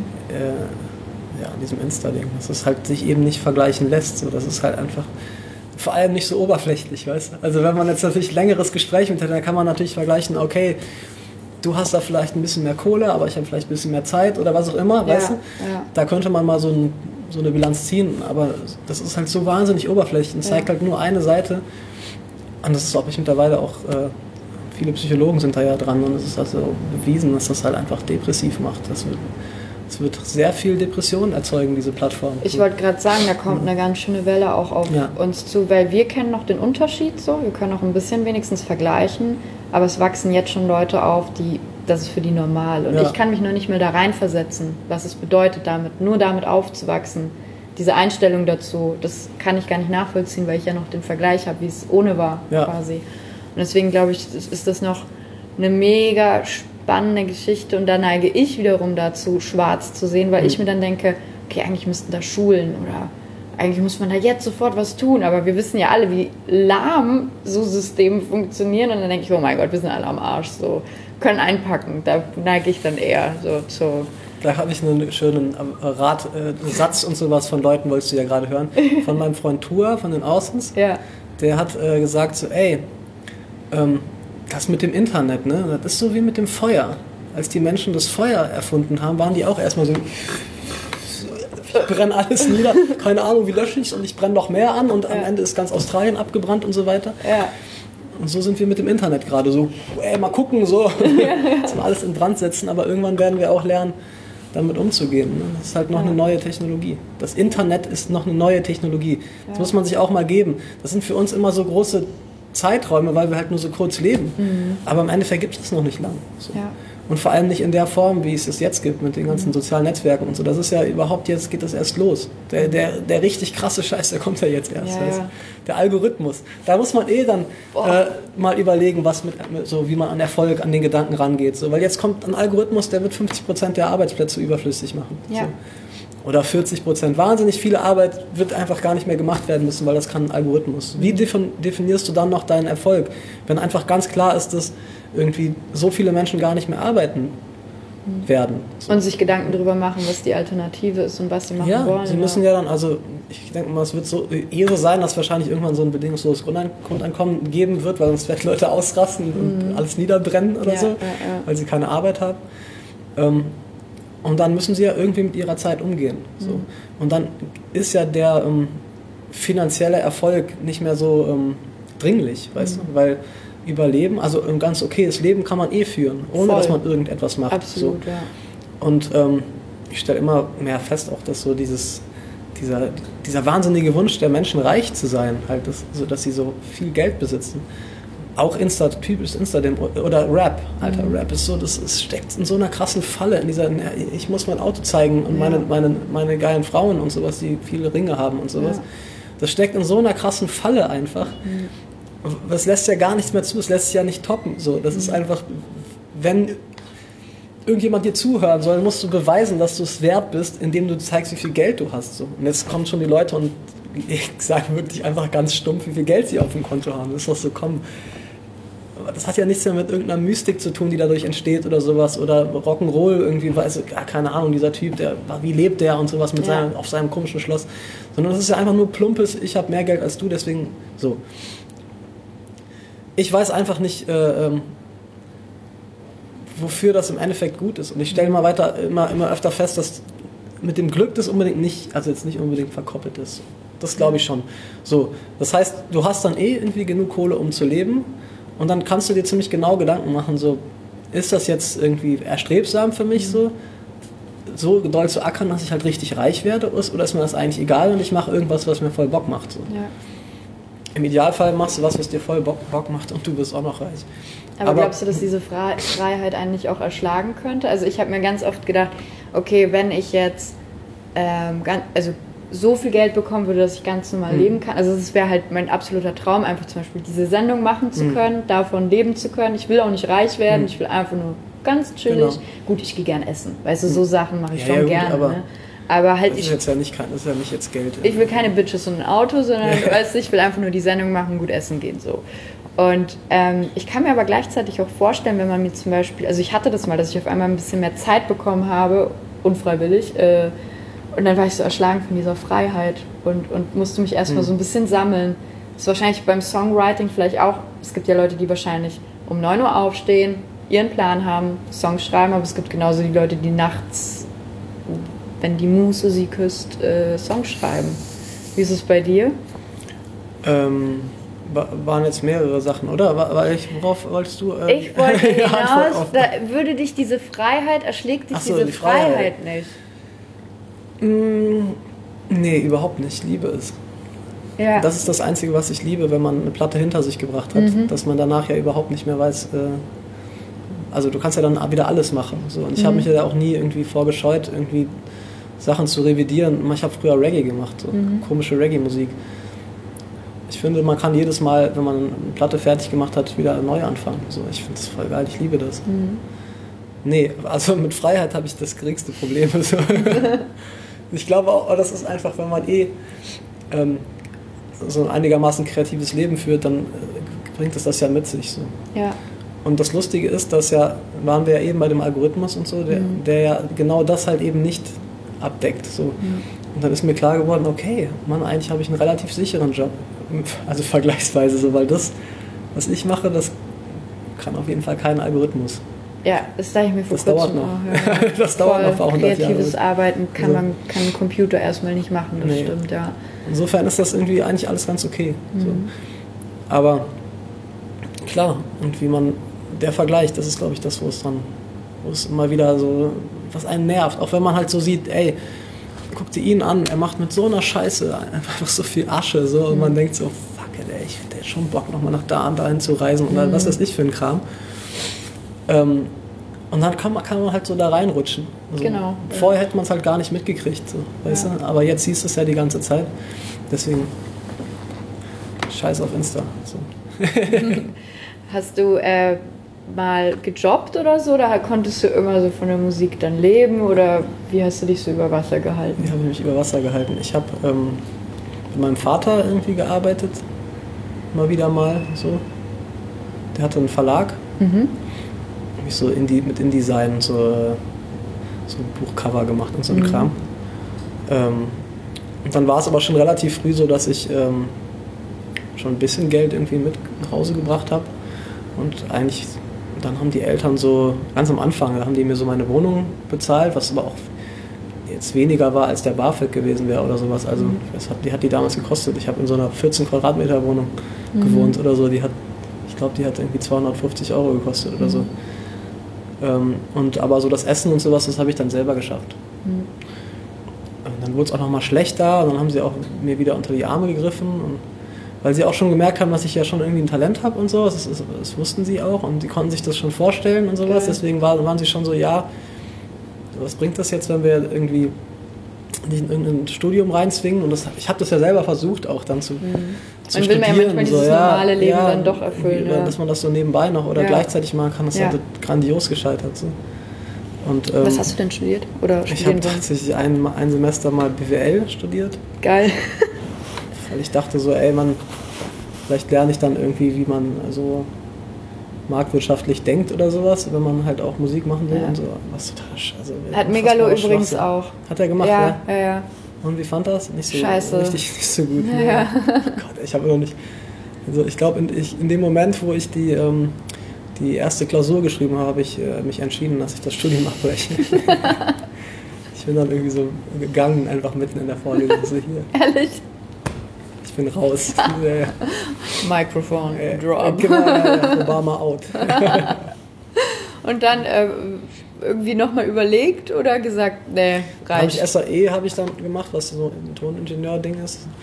diesem Insta-Ding, dass es halt sich eben nicht vergleichen lässt. So, das ist halt einfach vor allem nicht so oberflächlich, weißt du? Also wenn man jetzt natürlich ein längeres Gespräch mit hätte, dann kann man natürlich vergleichen, okay, du hast da vielleicht ein bisschen mehr Kohle, aber ich habe vielleicht ein bisschen mehr Zeit oder was auch immer, weißt du? Ja. Da könnte man mal so eine Bilanz ziehen, aber das ist halt so wahnsinnig oberflächlich und zeigt halt nur eine Seite. Und das ist, glaube ich, mittlerweile auch, viele Psychologen sind da ja dran und es ist also bewiesen, dass das halt einfach depressiv macht. Es wird sehr viel Depression erzeugen, diese Plattform. Ich wollte gerade sagen, da kommt eine ganz schöne Welle auch auf uns zu, weil wir kennen noch den Unterschied so, wir können auch ein bisschen wenigstens vergleichen, aber es wachsen jetzt schon Leute auf, das ist für die normal. Und ich kann mich noch nicht mehr da reinversetzen, was es bedeutet, nur damit aufzuwachsen. Diese Einstellung dazu, das kann ich gar nicht nachvollziehen, weil ich ja noch den Vergleich habe, wie es ohne war quasi. Und deswegen glaube ich, ist das noch eine mega spannende Geschichte und da neige ich wiederum dazu, schwarz zu sehen, weil ich mir dann denke, okay, eigentlich müssten da Schulen oder eigentlich muss man da jetzt sofort was tun, aber wir wissen ja alle, wie lahm so Systeme funktionieren und dann denke ich, oh mein Gott, wir sind alle am Arsch, so, können einpacken, da neige ich dann eher so zu... Da habe ich einen schönen Satz und sowas von Leuten, wolltest du ja gerade hören, von meinem Freund Tua, von den Außens, der hat gesagt so, ey, das mit dem Internet, ne, das ist so wie mit dem Feuer. Als die Menschen das Feuer erfunden haben, waren die auch erstmal so, ich brenne alles nieder, keine Ahnung, wie lösche ich es und ich brenne noch mehr an und am Ende ist ganz Australien abgebrannt und so weiter. Ja. Und so sind wir mit dem Internet gerade so, mal gucken, so, dass wir alles in Brand setzen, aber irgendwann werden wir auch lernen, damit umzugehen. Ne? Das ist halt noch eine neue Technologie. Das Internet ist noch eine neue Technologie. Das muss man sich auch mal geben. Das sind für uns immer so große Zeiträume, weil wir halt nur so kurz leben. Aber im Endeffekt gibt es das noch nicht lang. So. Ja. Und vor allem nicht in der Form, wie es jetzt gibt, mit den ganzen sozialen Netzwerken und so. Das ist ja überhaupt, jetzt geht das erst los. Der richtig krasse Scheiß, der kommt ja jetzt erst. Ja. Der Algorithmus. Da muss man dann mal überlegen, wie man an Erfolg, an den Gedanken rangeht. So. Weil jetzt kommt ein Algorithmus, der wird 50% der Arbeitsplätze überflüssig machen. Ja. So. Oder 40%. Wahnsinnig viele Arbeit wird einfach gar nicht mehr gemacht werden müssen, weil das kann ein Algorithmus. Wie definierst du dann noch deinen Erfolg? Wenn einfach ganz klar ist, dass irgendwie so viele Menschen gar nicht mehr arbeiten werden. So. Und sich Gedanken darüber machen, was die Alternative ist und was sie machen wollen. Sie müssen ja dann, also ich denke mal, es wird so sein, dass wahrscheinlich irgendwann so ein bedingungsloses Grundeinkommen geben wird, weil sonst werden Leute ausrasten und alles niederbrennen oder weil sie keine Arbeit haben. Und dann müssen sie ja irgendwie mit ihrer Zeit umgehen. So. Und dann ist ja der finanzielle Erfolg nicht mehr so dringlich, weißt du? Weil Überleben, also ein ganz okayes Leben kann man führen, ohne dass man irgendetwas macht. Absolut, so. Und ich stelle immer mehr fest, auch dass so dieser wahnsinnige Wunsch der Menschen, reich zu sein, halt, dass sie so viel Geld besitzen. Auch typisch Insta oder Rap, Alter, Rap ist so, das steckt in so einer krassen Falle, ich muss mein Auto zeigen und meine geilen Frauen und sowas, die viele Ringe haben und sowas. Ja. Das steckt in so einer krassen Falle einfach. Das lässt ja gar nichts mehr zu, das lässt sich ja nicht toppen. So, das ist einfach, wenn irgendjemand dir zuhören soll, musst du beweisen, dass du es wert bist, indem du zeigst, wie viel Geld du hast. So. Und jetzt kommen schon die Leute und sagen wirklich einfach ganz stumpf, wie viel Geld sie auf dem Konto haben. Das ist doch so, komm. Das hat ja nichts mehr mit irgendeiner Mystik zu tun, die dadurch entsteht oder sowas. Oder Rock'n'Roll irgendwie, keine Ahnung, dieser Typ, wie lebt der und sowas auf seinem komischen Schloss. Sondern das ist ja einfach nur plumpes, ich habe mehr Geld als du, deswegen so. Ich weiß einfach nicht, wofür das im Endeffekt gut ist. Und ich stelle immer öfter fest, dass mit dem Glück das unbedingt nicht, also jetzt nicht unbedingt verkoppelt ist. Das glaube ich schon. So, das heißt, du hast dann irgendwie genug Kohle, um zu leben. Und dann kannst du dir ziemlich genau Gedanken machen, so, ist das jetzt irgendwie erstrebsam für mich so doll zu ackern, dass ich halt richtig reich werde, oder ist mir das eigentlich egal und ich mache irgendwas, was mir voll Bock macht. So. Ja. Im Idealfall machst du was dir voll Bock macht und du bist auch noch reich. Aber glaubst du, dass diese Freiheit eigentlich auch erschlagen könnte? Also ich habe mir ganz oft gedacht, okay, wenn ich jetzt so viel Geld bekommen würde, dass ich ganz normal leben kann. Also es wäre halt mein absoluter Traum, einfach zum Beispiel diese Sendung machen zu können, davon leben zu können. Ich will auch nicht reich werden, ich will einfach nur ganz chillig. Genau. Gut, ich gehe gern essen. Weißt du, so Sachen mache ich schon gerne. Aber halt das ist ja nicht jetzt Geld. Ich will keine Bitches und ein Auto, sondern weißt du, ich will einfach nur die Sendung machen, gut essen gehen, so. Und ich kann mir aber gleichzeitig auch vorstellen, wenn man mir zum Beispiel, also ich hatte das mal, dass ich auf einmal ein bisschen mehr Zeit bekommen habe, unfreiwillig, und dann war ich so erschlagen von dieser Freiheit und musste mich erstmal so ein bisschen sammeln. Das ist wahrscheinlich beim Songwriting vielleicht auch, es gibt ja Leute, die wahrscheinlich um 9 Uhr aufstehen, ihren Plan haben, Songs schreiben, aber es gibt genauso die Leute, die nachts, wenn die Muse sie küsst, Songs schreiben. Wie ist es bei dir? Waren jetzt mehrere Sachen, oder? Worauf wolltest du? Ich wollte hinaus, da würde dich diese Freiheit, erschlägt dich diese Freiheit nicht? Nee, überhaupt nicht. Ich liebe es. Ja. Das ist das Einzige, was ich liebe, wenn man eine Platte hinter sich gebracht hat, dass man danach ja überhaupt nicht mehr weiß, also du kannst ja dann wieder alles machen. So. Und ich habe mich ja auch nie irgendwie vorgescheut, irgendwie Sachen zu revidieren. Ich habe früher Reggae gemacht, so komische Reggae-Musik. Ich finde, man kann jedes Mal, wenn man eine Platte fertig gemacht hat, wieder neu anfangen. So, ich finde das voll geil, ich liebe das. Nee, also mit Freiheit habe ich das geringste Problem. So. Ich glaube auch, das ist einfach, wenn man so ein einigermaßen kreatives Leben führt, dann bringt es das ja mit sich. So. Ja. Und das Lustige ist, dass waren wir ja eben bei dem Algorithmus und so, der ja genau das halt eben nicht abdeckt. So. Und dann ist mir klar geworden, okay, Mann, eigentlich habe ich einen relativ sicheren Job. Also vergleichsweise so, weil das, was ich mache, das kann auf jeden Fall kein Algorithmus. Ja, das dachte ich mir vor kurzem dauert noch. Auch, ja. Das dauert noch ein paar hundert Jahre. Kreatives Arbeiten kann ein Computer erstmal nicht machen, das stimmt, ja. Insofern ist das irgendwie eigentlich alles ganz okay. So. Aber klar, und der Vergleich, das ist, glaube ich, das, wo es immer wieder so, was einen nervt. Auch wenn man halt so sieht, ey, guck dir ihn an, er macht mit so einer Scheiße einfach so viel Asche, so, und man denkt so, fuck it, ey, ich hätte jetzt schon Bock, nochmal nach da und dahin zu reisen oder was weiß ich für ein Kram. Und dann kann man halt so da reinrutschen. Also genau. Vorher hätte man es halt gar nicht mitgekriegt, so, weißt du? Aber jetzt siehst du es ja die ganze Zeit. Deswegen scheiß auf Insta. So. Hast du mal gejobbt oder so? Oder konntest du immer so von der Musik dann leben? Oder wie hast du dich so über Wasser gehalten? Wie habe ich mich über Wasser gehalten? Ich habe mit meinem Vater irgendwie gearbeitet. Mal wieder mal so. Der hatte einen Verlag. Mich so mit InDesign so Buchcover gemacht und so ein Kram. Und dann war es aber schon relativ früh so, dass ich schon ein bisschen Geld irgendwie mit nach Hause gebracht habe. Und eigentlich, dann haben die Eltern so, ganz am Anfang, da haben die mir so meine Wohnung bezahlt, was aber auch jetzt weniger war, als der BAföG gewesen wäre oder sowas. Also die hat die damals gekostet. Ich habe in so einer 14 Quadratmeter Wohnung gewohnt oder so. Ich glaube, die hat irgendwie 250 € gekostet oder so. Aber so das Essen und sowas, das habe ich dann selber geschafft. Und dann wurde es auch nochmal schlechter und dann haben sie auch mir wieder unter die Arme gegriffen. Und weil sie auch schon gemerkt haben, dass ich ja schon irgendwie ein Talent habe und so, das wussten sie auch und sie konnten sich das schon vorstellen und sowas. Okay. Deswegen waren sie schon so, ja, was bringt das jetzt, wenn wir irgendwie nicht in irgendein Studium reinzwingen? Und ich habe das ja selber versucht, auch dann zu man will mir ja manchmal dieses normale Leben dann doch erfüllen. Ja. Dass man das so nebenbei noch oder gleichzeitig machen kann, das ist halt grandios gescheitert. So. Und, was hast du denn studiert? Oder ich habe tatsächlich ein Semester mal BWL studiert. Geil. Weil ich dachte so, ey, vielleicht lerne ich dann irgendwie, wie man so marktwirtschaftlich denkt oder sowas, wenn man halt auch Musik machen will und so. Was total scheiße. Hat Megalo übrigens auch. Hat er gemacht, ja. Und wie fand das? Nicht so scheiße. Nicht so gut. Ja. Gott, ich habe noch nicht. Also ich glaube, in dem Moment, wo ich die erste Klausur geschrieben habe, habe ich mich entschieden, dass ich das Studium abbreche. Ich bin dann irgendwie so gegangen, einfach mitten in der Vorlesung. So hier. Ehrlich? Ich bin raus. Mikrofon drop. Genau, Obama out. Und dann irgendwie nochmal überlegt oder gesagt, nee, reicht? SAE habe ich dann gemacht, was so ein Toningenieur-Ding ist.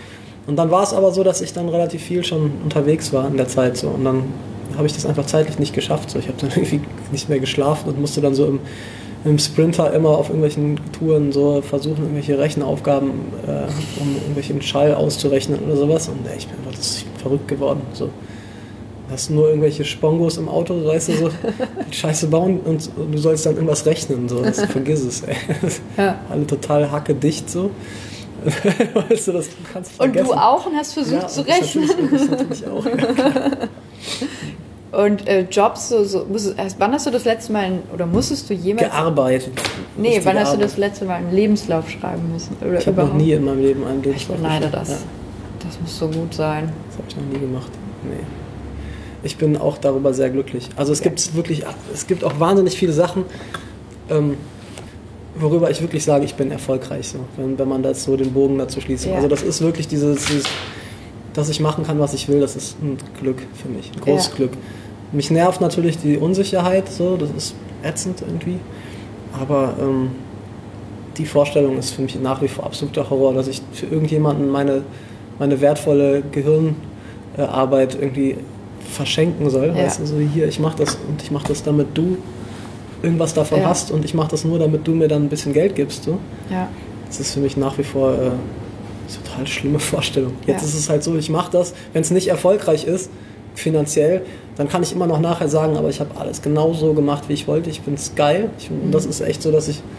Und dann war es aber so, dass ich dann relativ viel schon unterwegs war in der Zeit so. Und dann habe ich das einfach zeitlich nicht geschafft. So. Ich habe dann irgendwie nicht mehr geschlafen und musste dann so im Sprinter immer auf irgendwelchen Touren so versuchen, irgendwelche Rechenaufgaben, um irgendwelchen Schall auszurechnen oder sowas. Und ich bin verrückt geworden. So. Du hast nur irgendwelche Spongos im Auto, weißt du, so die Scheiße bauen und du sollst dann irgendwas rechnen. So. Also, vergiss es, ey. Ja. Alle total hackedicht so. Weißt du, das kannst du vergessen. Und du auch und hast versucht zu rechnen. Das natürlich auch. Ja, und Jobs, wann hast du das letzte Mal, oder musstest du jemals... Gearbeitet. Nee, wann hast du das letzte Mal einen Lebenslauf schreiben müssen? Oder ich habe noch nie in meinem Leben einen Lebenslauf geschrieben. Ich beneide das. Ja. Das muss so gut sein. Das habe ich noch nie gemacht. Nee. Ich bin auch darüber sehr glücklich. Also es gibt auch wahnsinnig viele Sachen, worüber ich wirklich sage, ich bin erfolgreich, so, wenn man das so den Bogen dazu schließt. Ja. Also das ist wirklich dieses, dass ich machen kann, was ich will, das ist ein Glück für mich, ein großes Glück. Mich nervt natürlich die Unsicherheit, so, das ist ätzend irgendwie, aber die Vorstellung ist für mich nach wie vor absoluter Horror, dass ich für irgendjemanden meine wertvolle Gehirnarbeit irgendwie verschenken soll. Ja. Weißt du, so hier, ich mache das und ich mache das, damit du irgendwas davon hast und ich mache das nur, damit du mir dann ein bisschen Geld gibst. So. Ja. Das ist für mich nach wie vor eine total schlimme Vorstellung. Jetzt ist es halt so, ich mache das, wenn es nicht erfolgreich ist, finanziell, dann kann ich immer noch nachher sagen, aber ich habe alles genau so gemacht, wie ich wollte. Ich finde es geil. Und das ist echt so, dass ich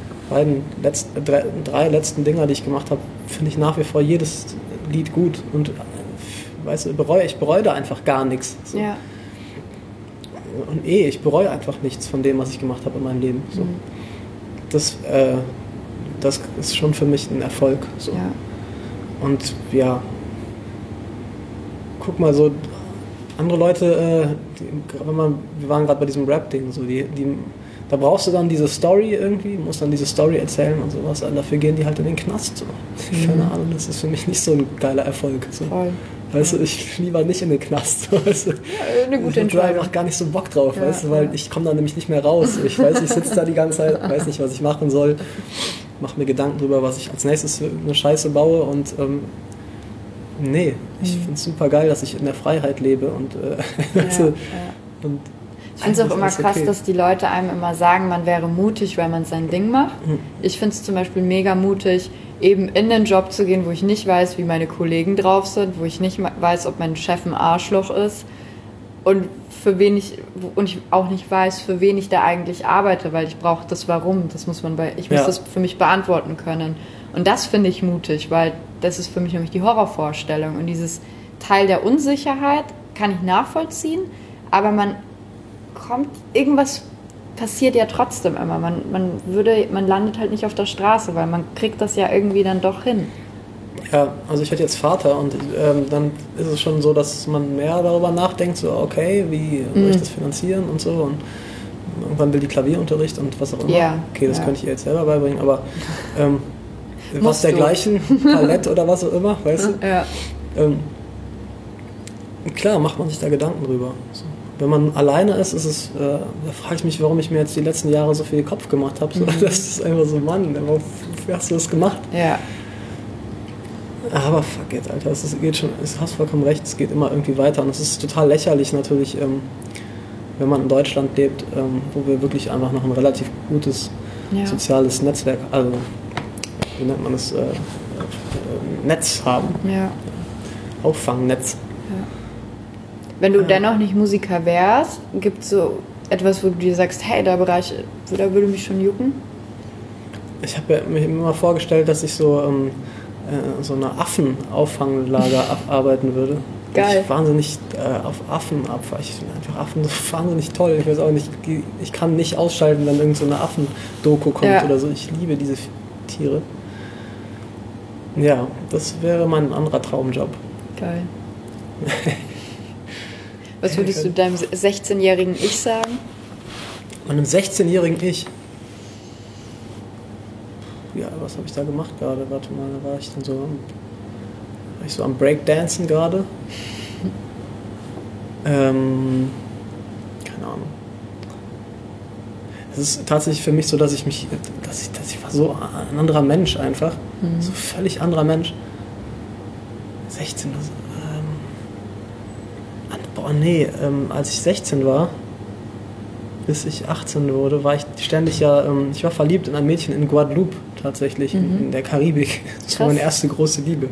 drei letzten Dinger, die ich gemacht habe, finde ich nach wie vor jedes Lied gut. Und weißt du, ich bereue da einfach gar nichts. So. Ja. Und ich bereue einfach nichts von dem, was ich gemacht habe in meinem Leben. So. Das ist schon für mich ein Erfolg. So. Ja. Und ja, guck mal, so andere Leute, wir waren gerade bei diesem Rap-Ding, so, da brauchst du dann diese Story irgendwie, musst dann diese Story erzählen und sowas, und dafür gehen die halt in den Knast. So. Keine Ahnung, das ist für mich nicht so ein geiler Erfolg. So. Voll. Weißt du, ich lieber nicht in den Knast. Weißt du? Ja, eine gute Entscheidung. Ich habe einfach gar nicht so Bock drauf, weißt du, weil ich komme da nämlich nicht mehr raus. Ich sitze da die ganze Zeit, weiß nicht, was ich machen soll, mache mir Gedanken drüber, was ich als nächstes für eine Scheiße baue und ich finde es super geil, dass ich in der Freiheit lebe und weißt du, und ich finde es auch immer krass, dass die Leute einem immer sagen, man wäre mutig, weil man sein Ding macht. Ich finde es zum Beispiel mega mutig, eben in den Job zu gehen, wo ich nicht weiß, wie meine Kollegen drauf sind, wo ich nicht weiß, ob mein Chef ein Arschloch ist und ich auch nicht weiß, für wen ich da eigentlich arbeite, weil ich brauche das Warum. Das muss ich muss das für mich beantworten können. Und das finde ich mutig, weil das ist für mich nämlich die Horrorvorstellung. Und dieses Teil der Unsicherheit kann ich nachvollziehen, aber irgendwas passiert ja trotzdem immer. Man landet halt nicht auf der Straße, weil man kriegt das ja irgendwie dann doch hin. Ja, also ich werde jetzt Vater und dann ist es schon so, dass man mehr darüber nachdenkt, so okay, wie soll ich das finanzieren und so, und irgendwann will die Klavierunterricht und was auch immer. Ja, okay, das könnte ich ihr jetzt selber beibringen, aber was dergleichen, Palett oder was auch immer, weißt du? Ja. Klar, macht man sich da Gedanken drüber. So. Wenn man alleine ist, da frage ich mich, warum ich mir jetzt die letzten Jahre so viel Kopf gemacht habe. So, das ist einfach so, Mann, wofür hast du das gemacht? Ja. Aber fuck it, Alter, du hast vollkommen recht, es geht immer irgendwie weiter. Und es ist total lächerlich natürlich, wenn man in Deutschland lebt, wo wir wirklich einfach noch ein relativ gutes soziales Netzwerk, also wie nennt man das, Netz haben. Ja. Auffangnetz. Ja. Wenn du dennoch nicht Musiker wärst, gibt es so etwas, wo du dir sagst, hey, da würde mich schon jucken? Ich habe mir immer vorgestellt, dass ich so eine Affenauffanglage abarbeiten würde. Geil. Ich wahnsinnig auf Affen abfahre. Ich finde einfach Affen so wahnsinnig toll. Ich weiß auch nicht, ich kann nicht ausschalten, wenn irgend so eine Affen-Doku kommt oder so. Ich liebe diese Tiere. Ja, das wäre mein anderer Traumjob. Geil. Was würdest du deinem 16-jährigen Ich sagen? Meinem 16-jährigen Ich? Ja, was habe ich da gemacht gerade? Warte mal, da war ich dann so am Breakdancen gerade. Keine Ahnung. Es ist tatsächlich für mich so, dass ich war so ein anderer Mensch einfach. So ein völlig anderer Mensch. 16. Als ich 16 war, bis ich 18 wurde, war ich ständig ich war verliebt in ein Mädchen in Guadeloupe tatsächlich, in der Karibik. Das war meine erste große Liebe.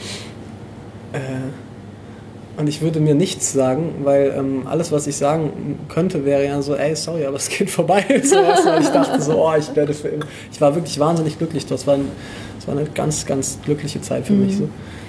Und ich würde mir nichts sagen, weil alles, was ich sagen könnte, wäre ja so, ey, sorry, aber es geht vorbei. So, weil ich dachte so, ich war wirklich wahnsinnig glücklich. Das war eine ganz, ganz glückliche Zeit für mich. So.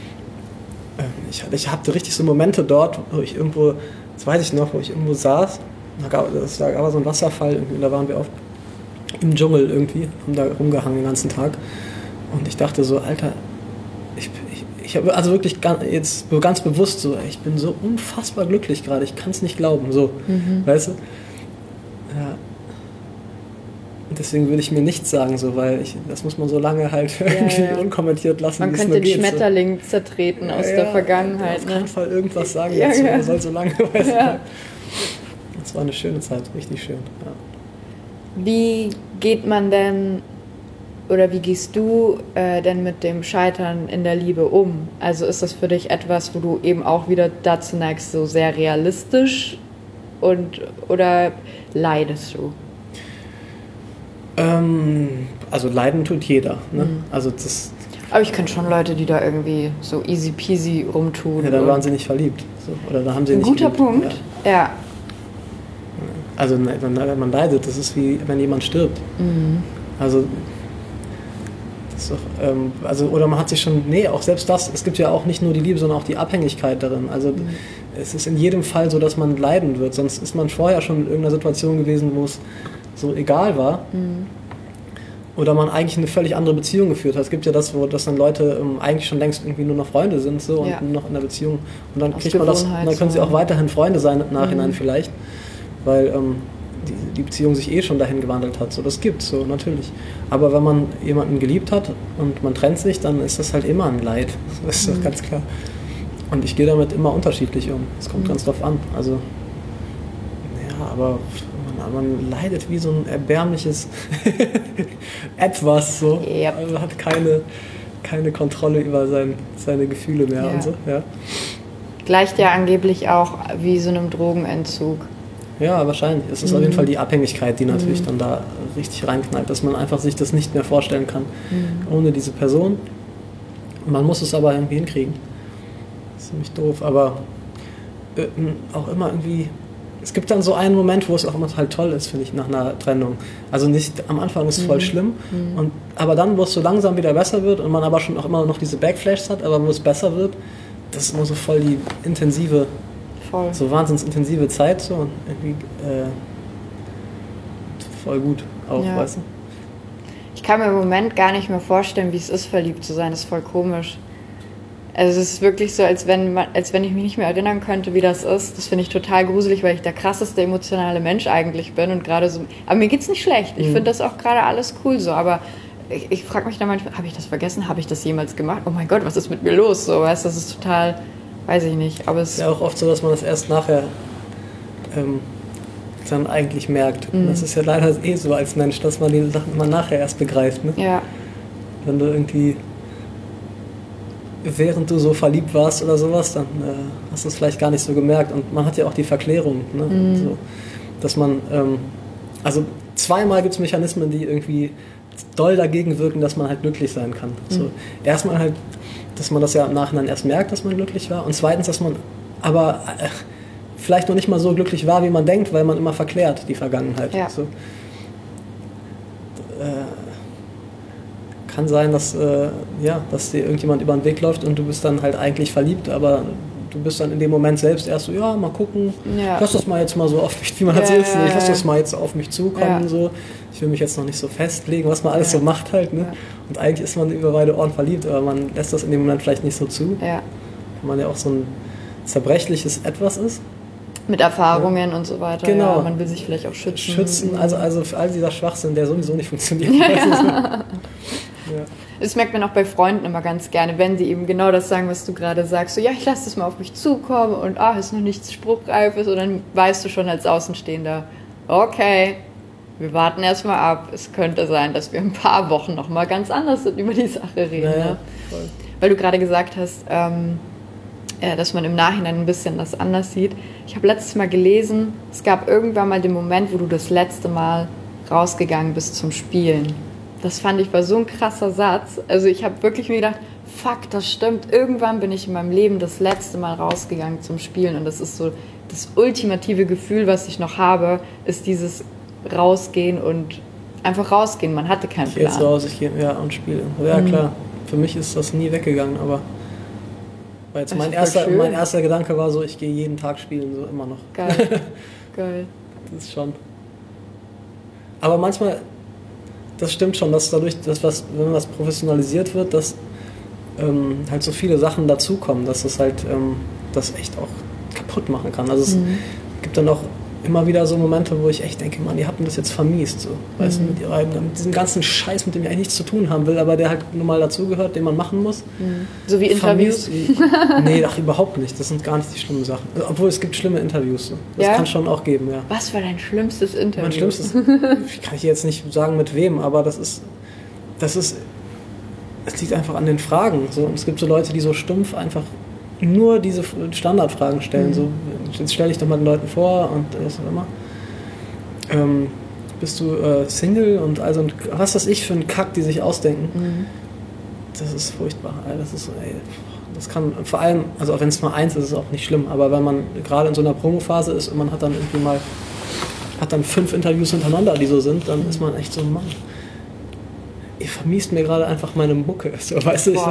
Ich hatte richtig so Momente dort, wo ich irgendwo, das weiß ich noch, wo ich irgendwo saß, da gab es so einen Wasserfall, und da waren wir oft im Dschungel irgendwie, haben da rumgehangen den ganzen Tag. Und ich dachte so, Alter, ich habe also wirklich jetzt ganz bewusst so, ich bin so unfassbar glücklich gerade, ich kann es nicht glauben, so, weißt du? Ja. Und deswegen würde ich mir nichts sagen, so, weil das muss man so lange halt irgendwie unkommentiert lassen. Man könnte die Schmetterlinge zertreten aus der Vergangenheit. Auf keinen Fall irgendwas sagen dazu, man soll so lange bleiben. Das war eine schöne Zeit, richtig schön. Ja. Wie geht man denn, oder wie gehst du denn mit dem Scheitern in der Liebe um? Also ist das für dich etwas, wo du eben auch wieder dazu neigst, so sehr realistisch oder leidest du? Also leiden tut jeder. Ne? Also aber ich kenne schon Leute, die da irgendwie so easy peasy rumtun. Ja, da waren sie nicht verliebt. So. Oder da haben sie ein nicht guter geliebt. Punkt, ja. Also man leidet, das ist wie wenn jemand stirbt. Also das ist doch, oder man hat sich schon, auch selbst das, es gibt ja auch nicht nur die Liebe, sondern auch die Abhängigkeit darin. Also es ist in jedem Fall so, dass man leiden wird, sonst ist man vorher schon in irgendeiner Situation gewesen, wo es so egal war. Oder man eigentlich eine völlig andere Beziehung geführt hat. Es gibt ja das, wo dann Leute eigentlich schon längst irgendwie nur noch Freunde sind und nur noch in der Beziehung. Und dann kriegt man das, und dann können sie auch weiterhin Freunde sein im Nachhinein vielleicht, weil die Beziehung sich schon dahin gewandelt hat. So, das gibt's so, natürlich. Aber wenn man jemanden geliebt hat und man trennt sich, dann ist das halt immer ein Leid. Das ist doch ganz klar. Und ich gehe damit immer unterschiedlich um. Es kommt ganz drauf an. Also, aber man leidet wie so ein erbärmliches Etwas, so. Yep. Also hat keine Kontrolle über seine Gefühle mehr und so. Ja. Gleicht ja angeblich auch wie so einem Drogenentzug. Ja, wahrscheinlich. Es ist auf jeden Fall die Abhängigkeit, die natürlich dann da richtig reinknallt, dass man einfach sich das nicht mehr vorstellen kann ohne diese Person. Man muss es aber irgendwie hinkriegen. Das ist ziemlich doof, aber auch immer irgendwie. Es gibt dann so einen Moment, wo es auch immer halt toll ist, finde ich, nach einer Trennung. Also nicht am Anfang ist es voll schlimm, aber dann, wo es so langsam wieder besser wird und man aber schon auch immer noch diese Backflashes hat, aber wo es besser wird, das ist immer so voll die intensive, so wahnsinnsintensive Zeit so und irgendwie voll gut auch, weißt du? Ich kann mir im Moment gar nicht mehr vorstellen, wie es ist, verliebt zu sein. Das ist voll komisch. Also es ist wirklich so, als wenn ich mich nicht mehr erinnern könnte, wie das ist. Das finde ich total gruselig, weil ich der krasseste emotionale Mensch eigentlich bin und gerade so. Aber mir geht's nicht schlecht. Ich finde das auch gerade alles cool so. Aber ich frage mich dann manchmal, habe ich das vergessen? Habe ich das jemals gemacht? Oh mein Gott, was ist mit mir los? So, weißt, das ist total, weiß ich nicht. Aber es ist ja auch oft so, dass man das erst nachher dann eigentlich merkt. Das ist ja leider so als Mensch, dass man die Sachen immer nachher erst begreift. Ne? Ja. Wenn du irgendwie während du so verliebt warst oder sowas, dann hast du es vielleicht gar nicht so gemerkt. Und man hat ja auch die Verklärung, ne? So, dass man, also zweimal gibt es Mechanismen, die irgendwie doll dagegen wirken, dass man halt glücklich sein kann. So, erstmal halt, dass man das ja im Nachhinein erst merkt, dass man glücklich war. Und zweitens, dass man aber vielleicht noch nicht mal so glücklich war, wie man denkt, weil man immer verklärt, die Vergangenheit. Ja. So. Kann sein, dass dir irgendjemand über den Weg läuft und du bist dann halt eigentlich verliebt, aber du bist dann in dem Moment selbst erst so, ja, mal gucken, lass das mal jetzt mal so auf mich, wie man das ist, ich lass das mal jetzt auf mich zukommen, so. Ich will mich jetzt noch nicht so festlegen, was man alles so macht halt, ne? Und eigentlich ist man über beide Ohren verliebt, aber man lässt das in dem Moment vielleicht nicht so zu, weil man ja auch so ein zerbrechliches Etwas ist. Mit Erfahrungen und so weiter. Genau. Ja, man will sich vielleicht auch schützen. Also für all dieser Schwachsinn, der sowieso nicht funktioniert. Ja. Das merkt man auch bei Freunden immer ganz gerne, wenn sie eben genau das sagen, was du gerade sagst. So, ja, ich lasse das mal auf mich zukommen und ist noch nichts Spruchreifes. Und dann weißt du schon als Außenstehender, okay, wir warten erstmal ab. Es könnte sein, dass wir in ein paar Wochen nochmal ganz anders über die Sache reden. Ja, ne? Weil du gerade gesagt hast, dass man im Nachhinein ein bisschen das anders sieht. Ich habe letztes Mal gelesen, es gab irgendwann mal den Moment, wo du das letzte Mal rausgegangen bist zum Spielen. Das fand ich war so ein krasser Satz. Also ich habe wirklich mir gedacht, fuck, das stimmt. Irgendwann bin ich in meinem Leben das letzte Mal rausgegangen zum Spielen. Und das ist so das ultimative Gefühl, was ich noch habe, ist dieses Rausgehen und einfach rausgehen. Man hatte keinen Plan. Ich gehe jetzt raus, ich gehe und spiele. Ja, klar. Für mich ist das nie weggegangen, aber weil jetzt mein erster Gedanke war so, ich gehe jeden Tag spielen, so immer noch. Geil. Geil. Das ist schon. Aber manchmal, das stimmt schon, dass dadurch, wenn was professionalisiert wird, dass halt so viele Sachen dazukommen, dass das halt das echt auch kaputt machen kann. Also es gibt dann auch immer wieder so Momente, wo ich echt denke, Mann, ihr habt mir das jetzt vermiest. So. Weißt du, mit diesem ganzen Scheiß, mit dem ich eigentlich nichts zu tun haben will, aber der halt nun mal dazugehört, den man machen muss. So wie Interviews? Nee, überhaupt nicht. Das sind gar nicht die schlimmen Sachen. Obwohl, es gibt schlimme Interviews. So. Das kann schon auch geben, ja. Was war dein schlimmstes Interview? Mein schlimmstes, kann ich jetzt nicht sagen mit wem, aber es liegt einfach an den Fragen. So. Und es gibt so Leute, die so stumpf einfach nur diese Standardfragen stellen. So, jetzt stell dich doch mal den Leuten vor und was auch immer. Bist du Single und also was weiß ich für einen Kack, die sich ausdenken. Das ist furchtbar. Das kann vor allem, also wenn es mal eins ist, ist es auch nicht schlimm, aber wenn man gerade in so einer Promophase ist und man hat dann irgendwie hat dann 5 Interviews hintereinander, die so sind, dann ist man echt so, Mann, ihr vermiest mir gerade einfach meine Mucke. So, weißt du,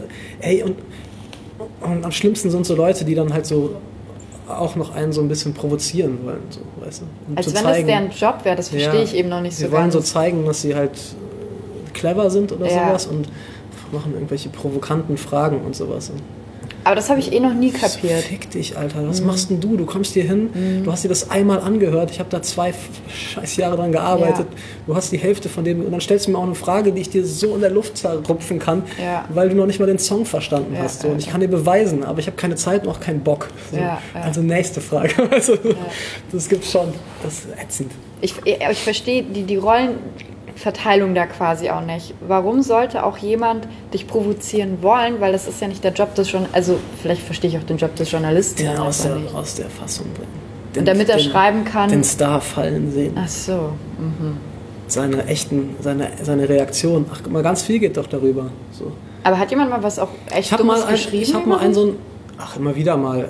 und am schlimmsten sind so Leute, die dann halt so auch noch einen so ein bisschen provozieren wollen. So, weißt du? Als wenn das deren Job wäre, das verstehe ich eben noch nicht so ganz. Sie wollen so zeigen, dass sie halt clever sind oder sowas und machen irgendwelche provokanten Fragen und sowas. Aber das habe ich noch nie kapiert. Fick dich, Alter. Was machst denn du? Du kommst hier hin, du hast dir das einmal angehört. Ich habe da 2 scheiß Jahre dran gearbeitet. Ja. Du hast die Hälfte von dem und dann stellst du mir auch eine Frage, die ich dir so in der Luft zerrupfen kann, weil du noch nicht mal den Song verstanden hast. So. Und ich kann dir beweisen, aber ich habe keine Zeit und auch keinen Bock. So. Also nächste Frage. Also, das gibt's schon. Das ist ätzend. Ich verstehe die Rollenverteilung da quasi auch nicht. Warum sollte auch jemand dich provozieren wollen? Weil das ist ja nicht der Job des Journalisten. Also vielleicht verstehe ich auch den Job des Journalisten. Ja, aus der Fassung bringen. Und damit er schreiben kann... Den Star fallen sehen. Ach so. Seine Reaktion. Ach, mal ganz viel geht doch darüber. So. Aber hat jemand mal was auch echt Dummes geschrieben? Ich habe mal immer wieder mal...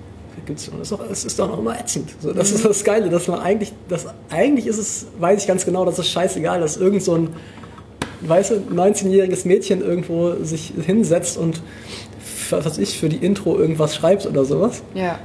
Es ist doch noch immer ätzend. So, das ist das Geile, dass man eigentlich ist es, weiß ich ganz genau, das ist scheißegal, dass irgend so ein, weißt du, 19-jähriges Mädchen irgendwo sich hinsetzt und für die Intro irgendwas schreibt oder sowas. Ja.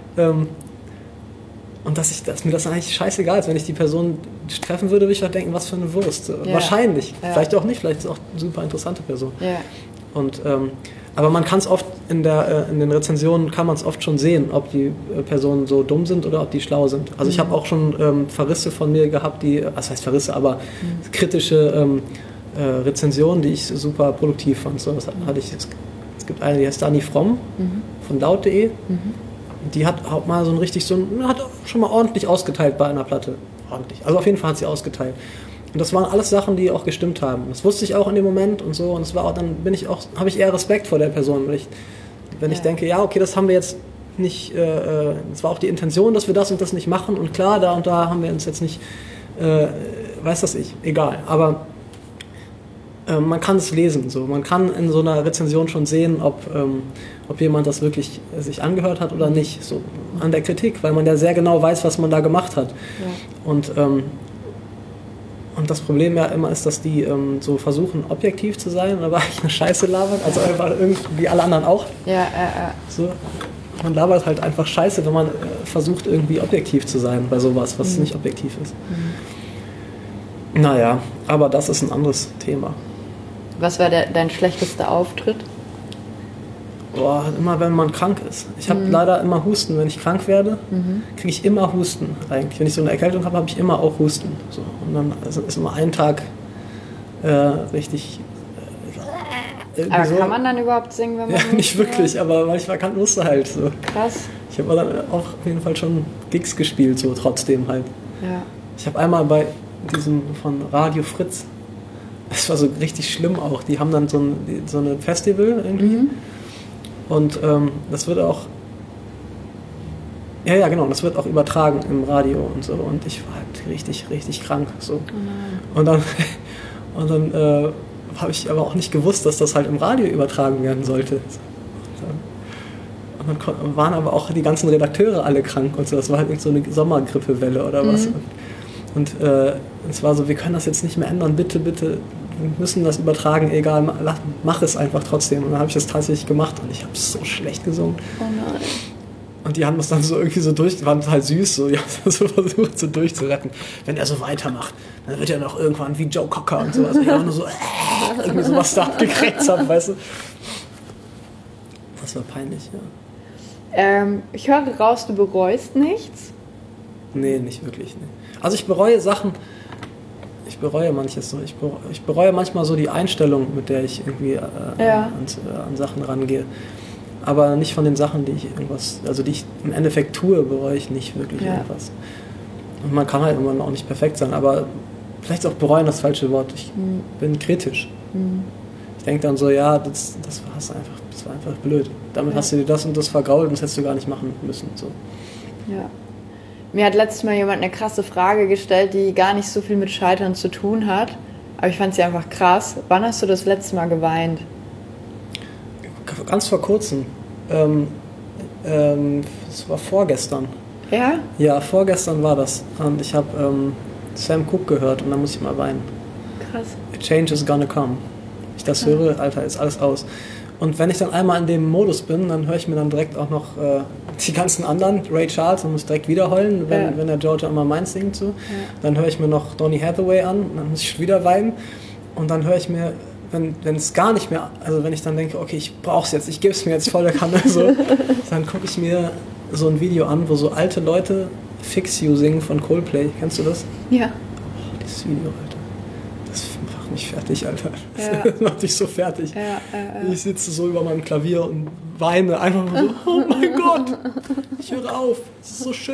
Und dass mir das eigentlich scheißegal ist. Wenn ich die Person treffen würde, würde ich halt denken, was für eine Wurst. Ja. Wahrscheinlich. Ja. Vielleicht auch nicht, vielleicht ist es auch eine super interessante Person. Ja. Und aber man kann es oft in den Rezensionen kann man es oft schon sehen, ob die Personen so dumm sind oder ob die schlau sind. Also ich habe auch schon Verrisse von mir gehabt, was heißt Verrisse, aber kritische Rezensionen, die ich super produktiv fand. So, hatte ich. Es gibt eine, die heißt Dani Fromm von laut.de. Die hat auch mal hat schon mal ordentlich ausgeteilt bei einer Platte. Ordentlich. Also auf jeden Fall hat sie ausgeteilt. Und das waren alles Sachen, die auch gestimmt haben. Das wusste ich auch in dem Moment und so. Und es war auch, habe ich eher Respekt vor der Person, wenn ich denke, ja, okay, das haben wir jetzt nicht, es war auch die Intention, dass wir das und das nicht machen. Und klar, da und da haben wir uns jetzt nicht, weiß das ich, egal. Aber man kann es lesen. So. Man kann in so einer Rezension schon sehen, ob jemand das wirklich sich angehört hat oder nicht. So an der Kritik, weil man ja sehr genau weiß, was man da gemacht hat. Ja. Und das Problem ja immer ist, dass die so versuchen, objektiv zu sein, aber eigentlich eine Scheiße labern, also einfach irgendwie alle anderen auch. Ja. So. Man labert halt einfach Scheiße, wenn man versucht, irgendwie objektiv zu sein bei sowas, was nicht objektiv ist. Naja, aber das ist ein anderes Thema. Was war dein schlechtester Auftritt? Boah, immer wenn man krank ist. Ich habe leider immer Husten. Wenn ich krank werde, kriege ich immer Husten eigentlich. Wenn ich so eine Erkältung habe, habe ich immer auch Husten. So. Und dann ist immer ein Tag richtig... aber so. kann man dann überhaupt singen, wenn man... Ja, nicht wirklich, aber manchmal musste halt so. Krass. Ich habe dann auch auf jeden Fall schon Gigs gespielt, so trotzdem halt. Ja. Ich habe einmal bei diesem von Radio Fritz, das war so richtig schlimm auch, die haben dann so ein Festival irgendwie. Und das wird auch Ja, genau. Das wird auch übertragen im Radio und so. Und ich war halt richtig, richtig krank. So. Und dann habe ich aber auch nicht gewusst, dass das halt im Radio übertragen werden sollte. Und dann waren aber auch die ganzen Redakteure alle krank und so. Das war halt irgendwie so eine Sommergrippewelle oder was. Und es war so, wir können das jetzt nicht mehr ändern, bitte, wir müssen das übertragen, egal, mach es einfach trotzdem. Und dann habe ich das tatsächlich gemacht und ich habe so schlecht gesungen. Oh nein. Und die haben das dann so irgendwie so die waren total süß, so, die haben das so versucht, so durchzuretten. Wenn er so weitermacht, dann wird er noch irgendwann wie Joe Cocker und sowas. Ich habe nur so, irgendwie sowas da abgekriegt habe, weißt du. Das war peinlich, ja. Ich höre raus, du bereust nichts? Nee, nicht wirklich, nee. Also ich bereue Sachen, ich bereue manches so. Ich bereue manchmal so die Einstellung, mit der ich irgendwie an Sachen rangehe. Aber nicht von den Sachen, die ich im Endeffekt tue, bereue ich nicht wirklich irgendwas. Und man kann halt immer auch nicht perfekt sein, aber vielleicht auch bereuen das falsche Wort. Ich bin kritisch. Ich denke dann so, ja, das war einfach blöd. Damit hast du dir das und das vergrault und das hättest du gar nicht machen müssen. So. Ja. Mir hat letztes Mal jemand eine krasse Frage gestellt, die gar nicht so viel mit Scheitern zu tun hat. Aber ich fand sie einfach krass. Wann hast du das letzte Mal geweint? Ganz vor kurzem. Es war vorgestern. Ja? Ja, vorgestern war das. Und ich habe Sam Cooke gehört und da muss ich mal weinen. Krass. A change is gonna come. Wenn ich das höre, Alter, ist alles aus. Und wenn ich dann einmal in dem Modus bin, dann höre ich mir dann direkt auch noch die ganzen anderen, Ray Charles, und muss direkt wieder heulen, wenn der Georgia immer meins singt. So. Ja. Dann höre ich mir noch Donny Hathaway an, dann muss ich wieder weinen. Und dann höre ich mir, wenn es gar nicht mehr, also wenn ich dann denke, okay, ich brauch's jetzt, ich gebe es mir jetzt volle Kanne, so, dann gucke ich mir so ein Video an, wo so alte Leute Fix You singen von Coldplay. Kennst du das? Ja. Oh, dieses Video, Alter. Das macht mich fertig, Alter. Das macht mich so fertig. Ich sitze so über meinem Klavier und weine einfach nur so, oh mein Gott, ich höre auf, es ist so schön.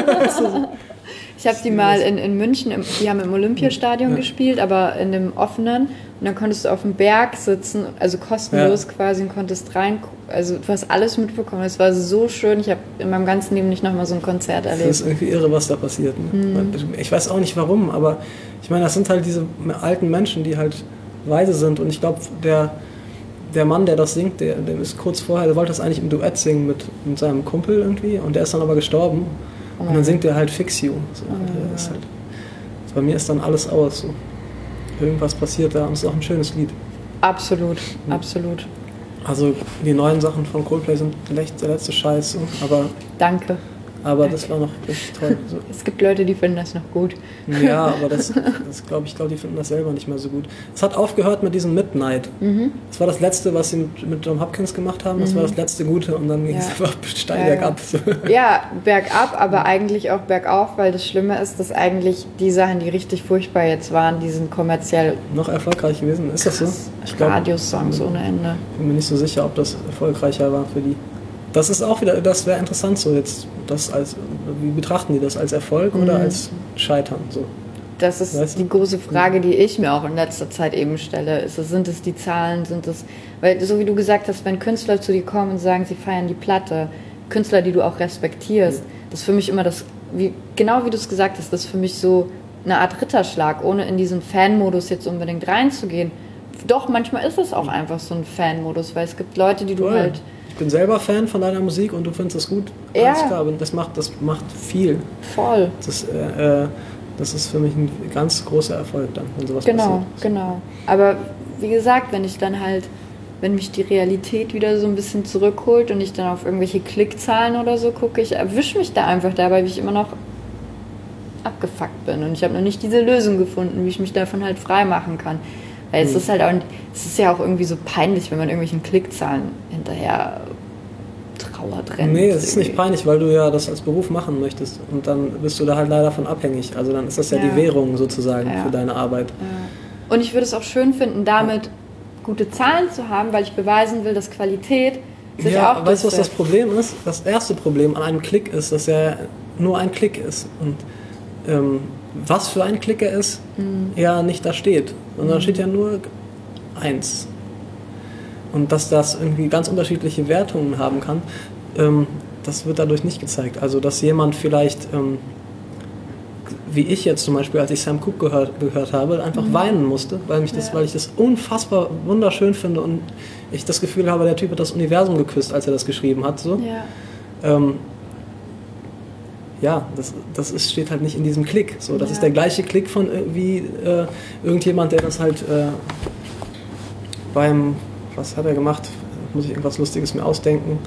Ich habe die mal in München, die haben im Olympiastadion gespielt, aber in dem offenen. Und dann konntest du auf dem Berg sitzen, also kostenlos quasi, und konntest rein, also du hast alles mitbekommen. Es war so schön, ich habe in meinem ganzen Leben nicht nochmal so ein Konzert erlebt. Das ist irgendwie irre, was da passiert. Ne? Ich weiß auch nicht warum, aber ich meine, das sind halt diese alten Menschen, die halt weise sind. Und ich glaube, der Mann, der das singt, der ist kurz vorher, der wollte das eigentlich im Duett singen mit seinem Kumpel irgendwie, und der ist dann aber gestorben. Und dann singt er halt Fix You. So, ist halt, bei mir ist dann alles aus. So. Irgendwas passiert da und es ist auch ein schönes Lied. Absolut, absolut. Also die neuen Sachen von Coldplay sind echt der letzte Scheiß. So. Danke. Aber das war noch richtig toll. So. Es gibt Leute, die finden das noch gut. Ja, aber das glaube ich, die finden das selber nicht mehr so gut. Es hat aufgehört mit diesem Midnight. Das war das Letzte, was sie mit John Hopkins gemacht haben. Das war das letzte Gute und dann ging es einfach steil bergab. Ja, bergab, aber eigentlich auch bergauf, weil das Schlimme ist, dass eigentlich die Sachen, die richtig furchtbar jetzt waren, die sind kommerziell noch erfolgreich gewesen. Ist das so? Ich glaube, Radiosongs ohne Ende. Ich bin mir nicht so sicher, ob das erfolgreicher war für die. Das ist auch wieder, das wäre interessant so jetzt, wie betrachten die das, als Erfolg oder als Scheitern? So? Das ist die große Frage, die ich mir auch in letzter Zeit eben stelle. Sind es die Zahlen, weil so wie du gesagt hast, wenn Künstler zu dir kommen und sagen, sie feiern die Platte, Künstler, die du auch respektierst, das ist für mich immer genau wie du es gesagt hast, das ist für mich so eine Art Ritterschlag, ohne in diesen Fan-Modus jetzt unbedingt reinzugehen. Doch, manchmal ist es auch einfach so ein Fan-Modus, weil es gibt Leute, die du halt... Ich bin selber Fan von deiner Musik und du findest das gut. Ja. Klar, das macht viel. Voll. Das ist für mich ein ganz großer Erfolg dann, wenn sowas passiert. Genau. Aber wie gesagt, wenn mich die Realität wieder so ein bisschen zurückholt und ich dann auf irgendwelche Klickzahlen oder so gucke, ich erwische mich da einfach dabei, wie ich immer noch abgefuckt bin. Und ich habe noch nicht diese Lösung gefunden, wie ich mich davon halt frei machen kann. Weil es ist halt auch, es ist ja auch irgendwie so peinlich, wenn man irgendwelchen Klickzahlen hinterher trauert rennt. Nee, es ist nicht peinlich, weil du ja das als Beruf machen möchtest und dann bist du da halt leider von abhängig. Also dann ist das ja die Währung sozusagen für deine Arbeit. Ja. Und ich würde es auch schön finden, damit gute Zahlen zu haben, weil ich beweisen will, dass Qualität sich auch durchsetzt. Weißt du, was das Problem ist? Das erste Problem an einem Klick ist, dass er nur ein Klick ist. Und was für ein Klick er ist, ja nicht da steht. Und da steht ja nur 1. Und dass das irgendwie ganz unterschiedliche Wertungen haben kann, das wird dadurch nicht gezeigt. Also, dass jemand vielleicht, wie ich jetzt zum Beispiel, als ich Sam Cooke gehört habe, einfach weinen musste, weil ich das unfassbar wunderschön finde und ich das Gefühl habe, der Typ hat das Universum geküsst, als er das geschrieben hat. So. Das steht halt nicht in diesem Klick. So, das ist der gleiche Klick von wie irgendjemand, der das halt was hat er gemacht? Muss ich irgendwas Lustiges mir ausdenken?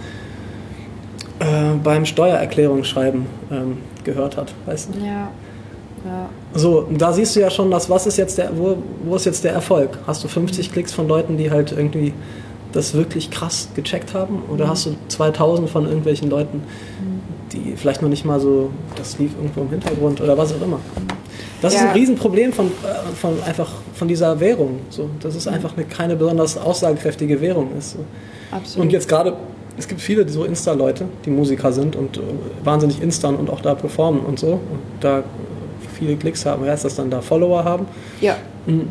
Beim Steuererklärung schreiben gehört hat, weißt du? Ja. So, da siehst du ja schon, wo ist jetzt der Erfolg? Hast du 50 Klicks von Leuten, die halt irgendwie das wirklich krass gecheckt haben? Oder hast du 2000 von irgendwelchen Leuten, die vielleicht noch nicht mal so, das lief irgendwo im Hintergrund oder was auch immer? Das ist ein Riesenproblem von dieser Währung. So, dass es einfach keine besonders aussagekräftige Währung ist. So. Absolut. Und jetzt gerade, es gibt viele so Insta-Leute, die Musiker sind und wahnsinnig Instan und auch da performen und so. Und da viele Klicks haben, heißt das dann da Follower haben. Ja. Und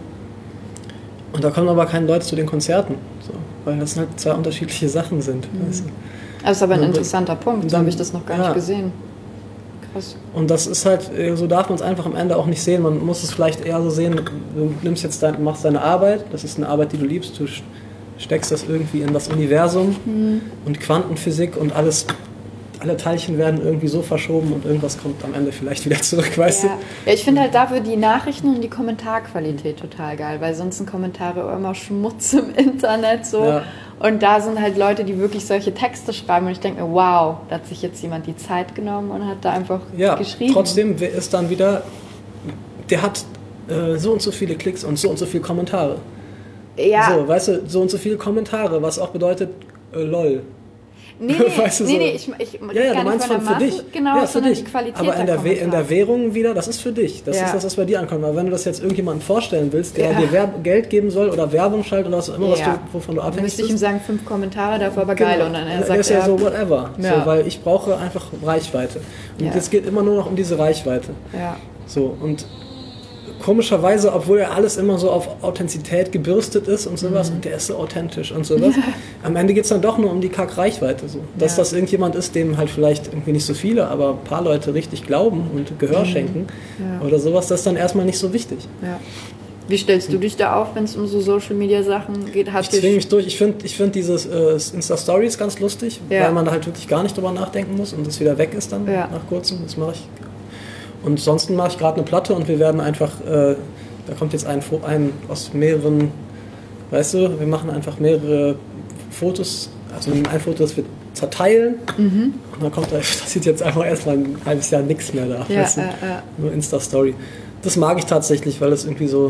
da kommen aber keine Leute zu den Konzerten, so, weil das halt zwei unterschiedliche Sachen sind. Weißt du? Das ist aber ein interessanter Punkt, so habe ich das noch gar nicht gesehen. Krass. Und das ist halt, so darf man es einfach am Ende auch nicht sehen. Man muss es vielleicht eher so sehen, du machst deine Arbeit, das ist eine Arbeit, die du liebst, du steckst das irgendwie in das Universum und Quantenphysik und alle Teilchen werden irgendwie so verschoben und irgendwas kommt am Ende vielleicht wieder zurück, weißt du? Ja, ich finde halt dafür die Nachrichten und die Kommentarqualität total geil, weil sonst sind Kommentare immer Schmutz im Internet so. Ja. Und da sind halt Leute, die wirklich solche Texte schreiben und ich denke mir, wow, da hat sich jetzt jemand die Zeit genommen und hat da einfach geschrieben. Trotzdem ist dann wieder, der hat so und so viele Klicks und so viele Kommentare. Ja. So, weißt du, so und so viele Kommentare, was auch bedeutet, lol. Nee, weißt du, so. Ich du meinst von für dich. Genau, ja, sondern die Qualität. Aber in der Währung wieder, das ist für dich. Das ist das, was bei dir ankommt. Aber wenn du das jetzt irgendjemandem vorstellen willst, der dir Geld geben soll oder Werbung schaltet oder was auch immer, wovon du abhängst. Müsste ich ihm sagen, 5 Kommentare, dafür aber geil. Und dann sagt ist ja so, whatever. Ja. So, weil ich brauche einfach Reichweite. Und es geht immer nur noch um diese Reichweite. Ja. So, und komischerweise, obwohl ja alles immer so auf Authentizität gebürstet ist und sowas, und der ist so authentisch und sowas, am Ende geht es dann doch nur um die Kack-Reichweite. So. Dass das irgendjemand ist, dem halt vielleicht irgendwie nicht so viele, aber ein paar Leute richtig glauben und Gehör schenken oder sowas, das ist dann erstmal nicht so wichtig. Ja. Wie stellst du dich da auf, wenn es um so Social-Media-Sachen geht? Ich zwinge mich durch. Ich find dieses Insta-Stories ganz lustig, weil man da halt wirklich gar nicht drüber nachdenken muss und das wieder weg ist dann nach kurzem. Das mache ich. Und ansonsten mache ich gerade eine Platte und wir werden einfach, da kommt jetzt ein aus mehreren, weißt du, wir machen einfach mehrere Fotos, also ein Foto, das wir zerteilen und dann kommt da, das sieht jetzt einfach erstmal ein halbes Jahr nichts mehr da, weißt du? Nur Insta-Story. Das mag ich tatsächlich, weil das irgendwie so,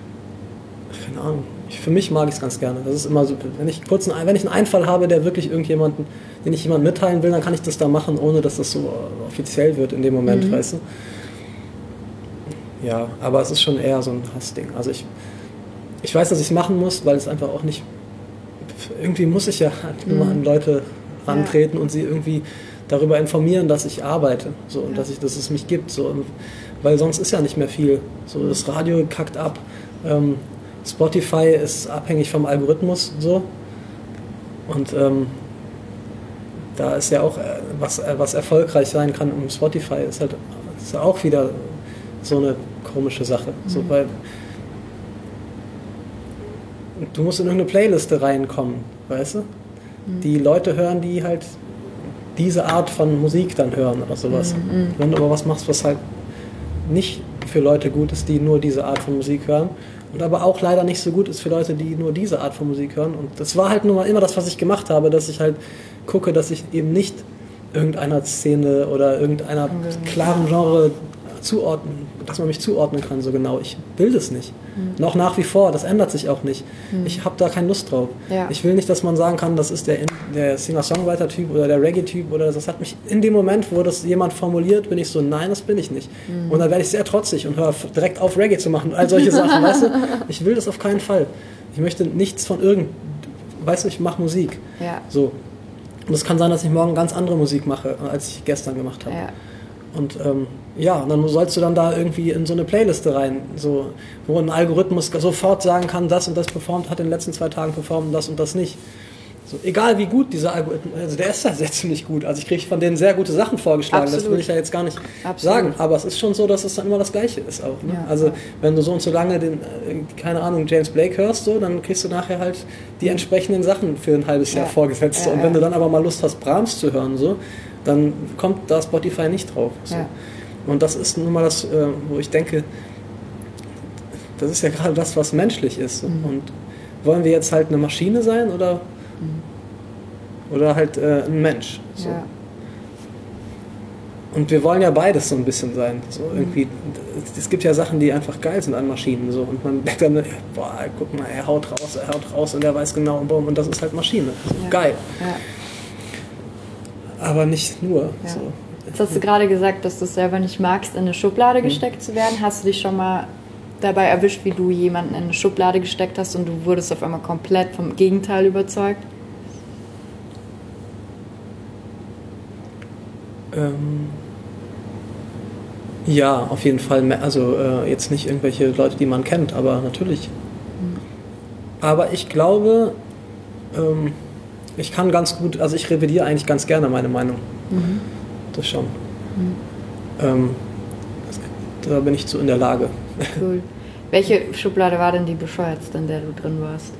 keine Ahnung, für mich mag ich es ganz gerne. Das ist immer so, wenn ich einen Einfall habe, der wirklich den ich jemandem mitteilen will, dann kann ich das da machen, ohne dass das so offiziell wird in dem Moment, weißt du? Ja, aber es ist schon eher so ein Hassding. Also ich weiß, dass ich es machen muss, weil es einfach auch nicht, irgendwie muss ich ja halt nur an Leute rantreten und sie irgendwie darüber informieren, dass ich arbeite, so, und dass es mich gibt, so, und, weil sonst ist ja nicht mehr viel. So, das Radio kackt ab, Spotify ist abhängig vom Algorithmus, so, und da ist ja auch was erfolgreich sein kann um Spotify, ist ja auch wieder so eine komische Sache. So, weil du musst in irgendeine Playliste reinkommen, weißt du? Die Leute hören, die halt diese Art von Musik dann hören oder sowas. Wenn du aber was machst, was halt nicht für Leute gut ist, die nur diese Art von Musik hören, und aber auch leider nicht so gut ist für Leute, die nur diese Art von Musik hören. Und das war halt nur mal immer das, was ich gemacht habe, dass ich halt gucke, dass ich eben nicht irgendeiner Szene oder irgendeiner klaren Genre dass man mich zuordnen kann, so genau. Ich will das nicht. Noch nach wie vor, das ändert sich auch nicht. Ich habe da keine Lust drauf. Ja. Ich will nicht, dass man sagen kann, das ist der Singer-Songwriter-Typ oder der Reggae-Typ oder das hat mich in dem Moment, wo das jemand formuliert, bin ich so, nein, das bin ich nicht. Und dann werde ich sehr trotzig und höre direkt auf, Reggae zu machen und all solche Sachen, weißt du? Ich will das auf keinen Fall. Ich möchte nichts von weißt du, ich mache Musik. Ja. So. Und es kann sein, dass ich morgen ganz andere Musik mache, als ich gestern gemacht habe. Ja. Und und dann sollst du dann da irgendwie in so eine Playliste rein, so, wo ein Algorithmus sofort sagen kann, das und das hat in den letzten 2 Tagen performt, das und das nicht. So, egal wie gut dieser Algorithmus, also der ist ja ziemlich gut. Also ich kriege von denen sehr gute Sachen vorgeschlagen, Absolut. das will ich ja jetzt gar nicht sagen. Aber es ist schon so, dass es dann immer das Gleiche ist auch. Ne? Ja. Also wenn du so und so lange keine Ahnung, James Blake hörst, so, dann kriegst du nachher halt die entsprechenden Sachen für ein halbes Jahr vorgesetzt. Und wenn du dann aber mal Lust hast, Brahms zu hören, so, dann kommt da Spotify nicht drauf. So. Ja. Und das ist nun mal das, wo ich denke, das ist ja gerade das, was menschlich ist. So. Und wollen wir jetzt halt eine Maschine sein oder halt ein Mensch. So. Ja. Und wir wollen ja beides so ein bisschen sein. So irgendwie, es gibt ja Sachen, die einfach geil sind an Maschinen. So. Und man denkt dann, boah, guck mal, er haut raus und er weiß genau, und das ist halt Maschine. So, geil. Ja. Aber nicht nur. Ja. So. Jetzt hast du gerade gesagt, dass du es selber nicht magst, in eine Schublade gesteckt zu werden. Hast du dich schon mal dabei erwischt, wie du jemanden in eine Schublade gesteckt hast und du wurdest auf einmal komplett vom Gegenteil überzeugt? Ja, auf jeden Fall. Also jetzt nicht irgendwelche Leute, die man kennt, aber natürlich. Aber ich glaube, ich kann ganz gut, also ich revidiere eigentlich ganz gerne meine Meinung. Das schon. Da bin ich zu in der Lage. Cool. Welche Schublade war denn die bescheuertste, in der du drin warst?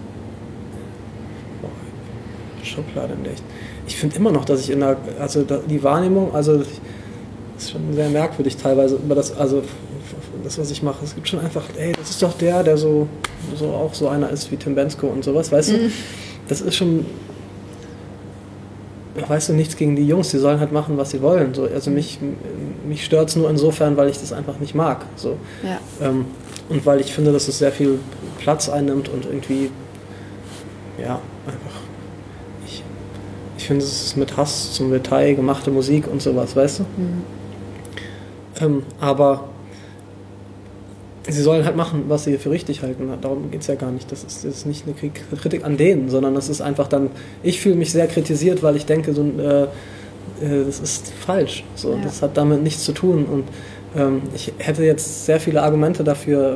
Schublade, in der ich finde immer noch, dass ich die Wahrnehmung, also das ist schon sehr merkwürdig teilweise über das, also das, was ich mache. Es gibt schon einfach, das ist doch der so auch so einer ist wie Tim Bendzko und sowas, weißt du? Das ist schon, weißt du, nichts gegen die Jungs, die sollen halt machen, was sie wollen. So, also mich stört es nur insofern, weil ich das einfach nicht mag. So. Ja. Und weil ich finde, dass es sehr viel Platz einnimmt und irgendwie, ja, einfach, ich finde, es ist mit Hass zum Detail gemachte Musik und sowas, weißt du? Aber sie sollen halt machen, was sie für richtig halten. Darum geht es ja gar nicht. Das ist nicht eine Kritik an denen, sondern das ist einfach dann, ich fühle mich sehr kritisiert, weil ich denke, das ist falsch. So, ja. Das hat damit nichts zu tun. Und ich hätte jetzt sehr viele Argumente dafür,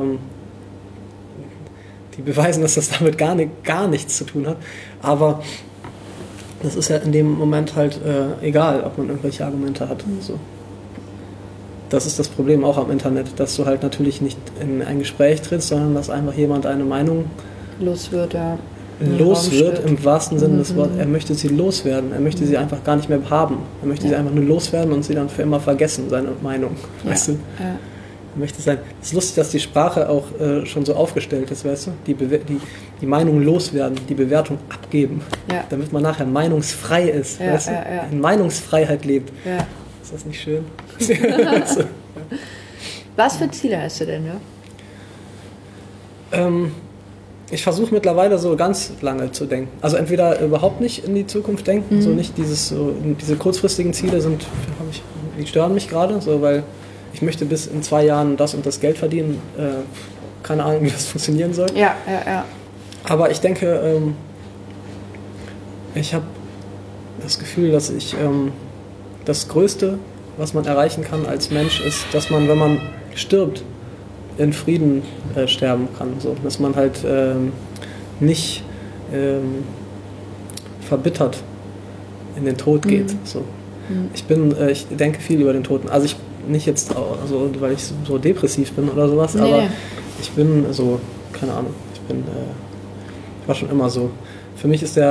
die beweisen, dass das damit gar nichts zu tun hat. Aber das ist ja in dem Moment halt egal, ob man irgendwelche Argumente hat. So. Das ist das Problem auch am Internet, dass du halt natürlich nicht in ein Gespräch trittst, sondern dass einfach jemand eine Meinung los wird im wahrsten Sinne des Wortes. Er möchte sie loswerden, er möchte sie einfach gar nicht mehr haben. Er möchte sie einfach nur loswerden und sie dann für immer vergessen, seine Meinung. Ja. Weißt du? Ja. Er möchte sein. Es ist lustig, dass die Sprache auch schon so aufgestellt ist, weißt du? Die Meinung loswerden, die Bewertung abgeben, damit man nachher meinungsfrei ist, weißt du? In Meinungsfreiheit lebt. Ja. Ist das nicht schön? Was für Ziele hast du denn, Ich versuche mittlerweile so ganz lange zu denken. Also entweder überhaupt nicht in die Zukunft denken, so nicht diese kurzfristigen Ziele die stören mich gerade, so, weil ich möchte bis in 2 Jahren das und das Geld verdienen. Keine Ahnung, wie das funktionieren soll. Ja. Aber ich denke, ich habe das Gefühl, dass ich das Größte, was man erreichen kann als Mensch, ist, dass man, wenn man stirbt, in Frieden sterben kann. So. Dass man halt nicht verbittert in den Tod geht. So. Ich denke viel über den Tod. Also ich nicht jetzt, weil ich so depressiv bin oder sowas, aber ich bin so, keine Ahnung, ich war schon immer so. Für mich ist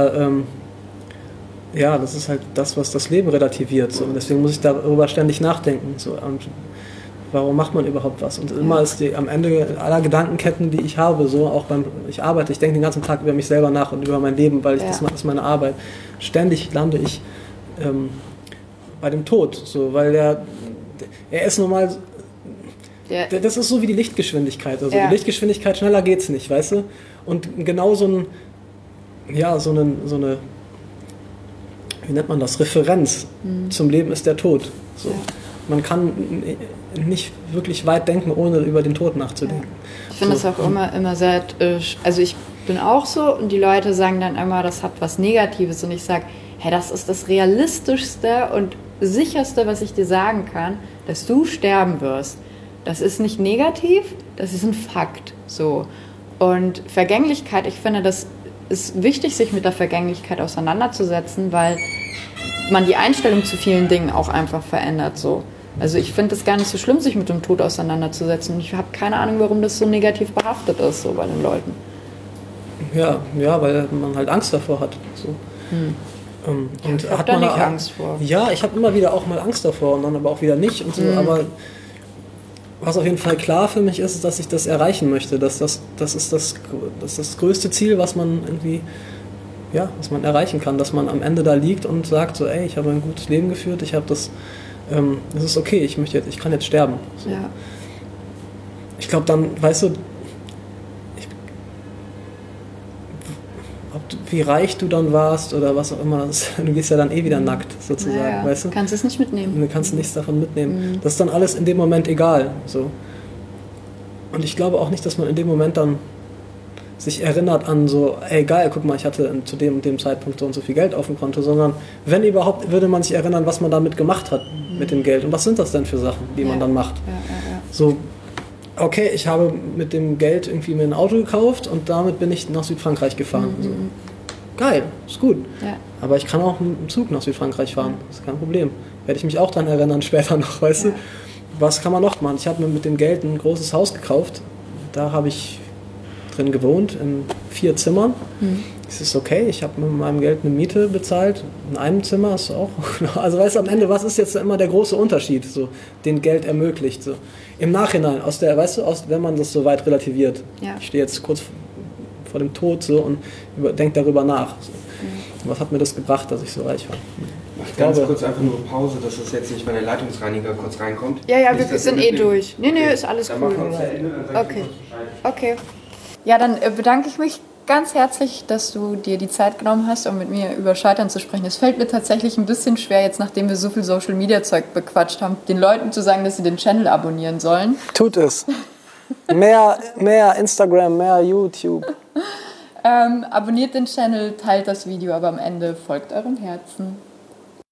das ist halt das, was das Leben relativiert. So. Und deswegen muss ich darüber ständig nachdenken. So. Und warum macht man überhaupt was? Und immer ist am Ende aller Gedankenketten, die ich habe, so auch ich arbeite, ich denke den ganzen Tag über mich selber nach und über mein Leben, weil das ist meine Arbeit. Ständig lande ich bei dem Tod. So, weil er ist normal. Das ist so wie die Lichtgeschwindigkeit. Also die Lichtgeschwindigkeit, schneller geht's nicht, weißt du? Und genau so eine wie nennt man das? Referenz zum Leben ist der Tod. So. Ja. Man kann nicht wirklich weit denken, ohne über den Tod nachzudenken. Ja. Ich finde das auch immer sehr, also ich bin auch so und die Leute sagen dann immer, das hat was Negatives und ich sage, hey, das ist das Realistischste und Sicherste, was ich dir sagen kann, dass du sterben wirst. Das ist nicht negativ, das ist ein Fakt. So. Und Vergänglichkeit, ich finde, das ist wichtig, sich mit der Vergänglichkeit auseinanderzusetzen, weil man die Einstellung zu vielen Dingen auch einfach verändert. So. Also ich finde es gar nicht so schlimm, sich mit dem Tod auseinanderzusetzen. Ich habe keine Ahnung, warum das so negativ behaftet ist, so bei den Leuten. Ja, weil man halt Angst davor hat. So. Und ich habe da nicht Angst vor. Ja, ich habe immer wieder auch mal Angst davor und dann aber auch wieder nicht. Und so. Aber was auf jeden Fall klar für mich ist, dass ich das erreichen möchte. Das ist das größte Ziel, was man irgendwie, was man erreichen kann. Dass man am Ende da liegt und sagt so, ey, ich habe ein gutes Leben geführt, ich habe das ist okay, ich kann jetzt sterben. So. Ja. Ich glaube dann, weißt du, wie reich du dann warst oder was auch immer, du gehst ja dann wieder nackt sozusagen, weißt du? Du kannst es nicht mitnehmen. Du kannst nichts davon mitnehmen. Das ist dann alles in dem Moment egal. So. Und ich glaube auch nicht, dass man in dem Moment dann sich erinnert an so, ey geil, guck mal, ich hatte zu dem und dem Zeitpunkt so und so viel Geld auf dem Konto, sondern wenn überhaupt, würde man sich erinnern, was man damit gemacht hat mit dem Geld und was sind das denn für Sachen, die man dann macht. So, okay, ich habe mit dem Geld irgendwie mir ein Auto gekauft und damit bin ich nach Südfrankreich gefahren. So. Geil, ist gut. Ja. Aber ich kann auch mit dem Zug nach Südfrankreich fahren, das ist kein Problem. Werde ich mich auch dran erinnern später noch, weißt du. Was kann man noch machen? Ich habe mir mit dem Geld ein großes Haus gekauft, da habe ich drin gewohnt, in 4 Zimmern. Es ist okay, ich habe mit meinem Geld eine Miete bezahlt, in einem Zimmer ist auch, also weißt du, am Ende, was ist jetzt immer der große Unterschied, so, den Geld ermöglicht, so. Im Nachhinein, wenn man das so weit relativiert, ich stehe jetzt kurz vor dem Tod so und denke darüber nach, so. Was hat mir das gebracht, dass ich so reich war? Mach ganz kurz einfach nur Pause, dass es jetzt nicht, wenn der Leitungsreiniger kurz reinkommt. Ja, wir sind durch. Nee, ist alles cool. Okay. Ja, dann bedanke ich mich ganz herzlich, dass du dir die Zeit genommen hast, um mit mir über Scheitern zu sprechen. Es fällt mir tatsächlich ein bisschen schwer, jetzt nachdem wir so viel Social-Media-Zeug bequatscht haben, den Leuten zu sagen, dass sie den Channel abonnieren sollen. Tut es. Mehr Instagram, mehr YouTube. Abonniert den Channel, teilt das Video, aber am Ende folgt eurem Herzen.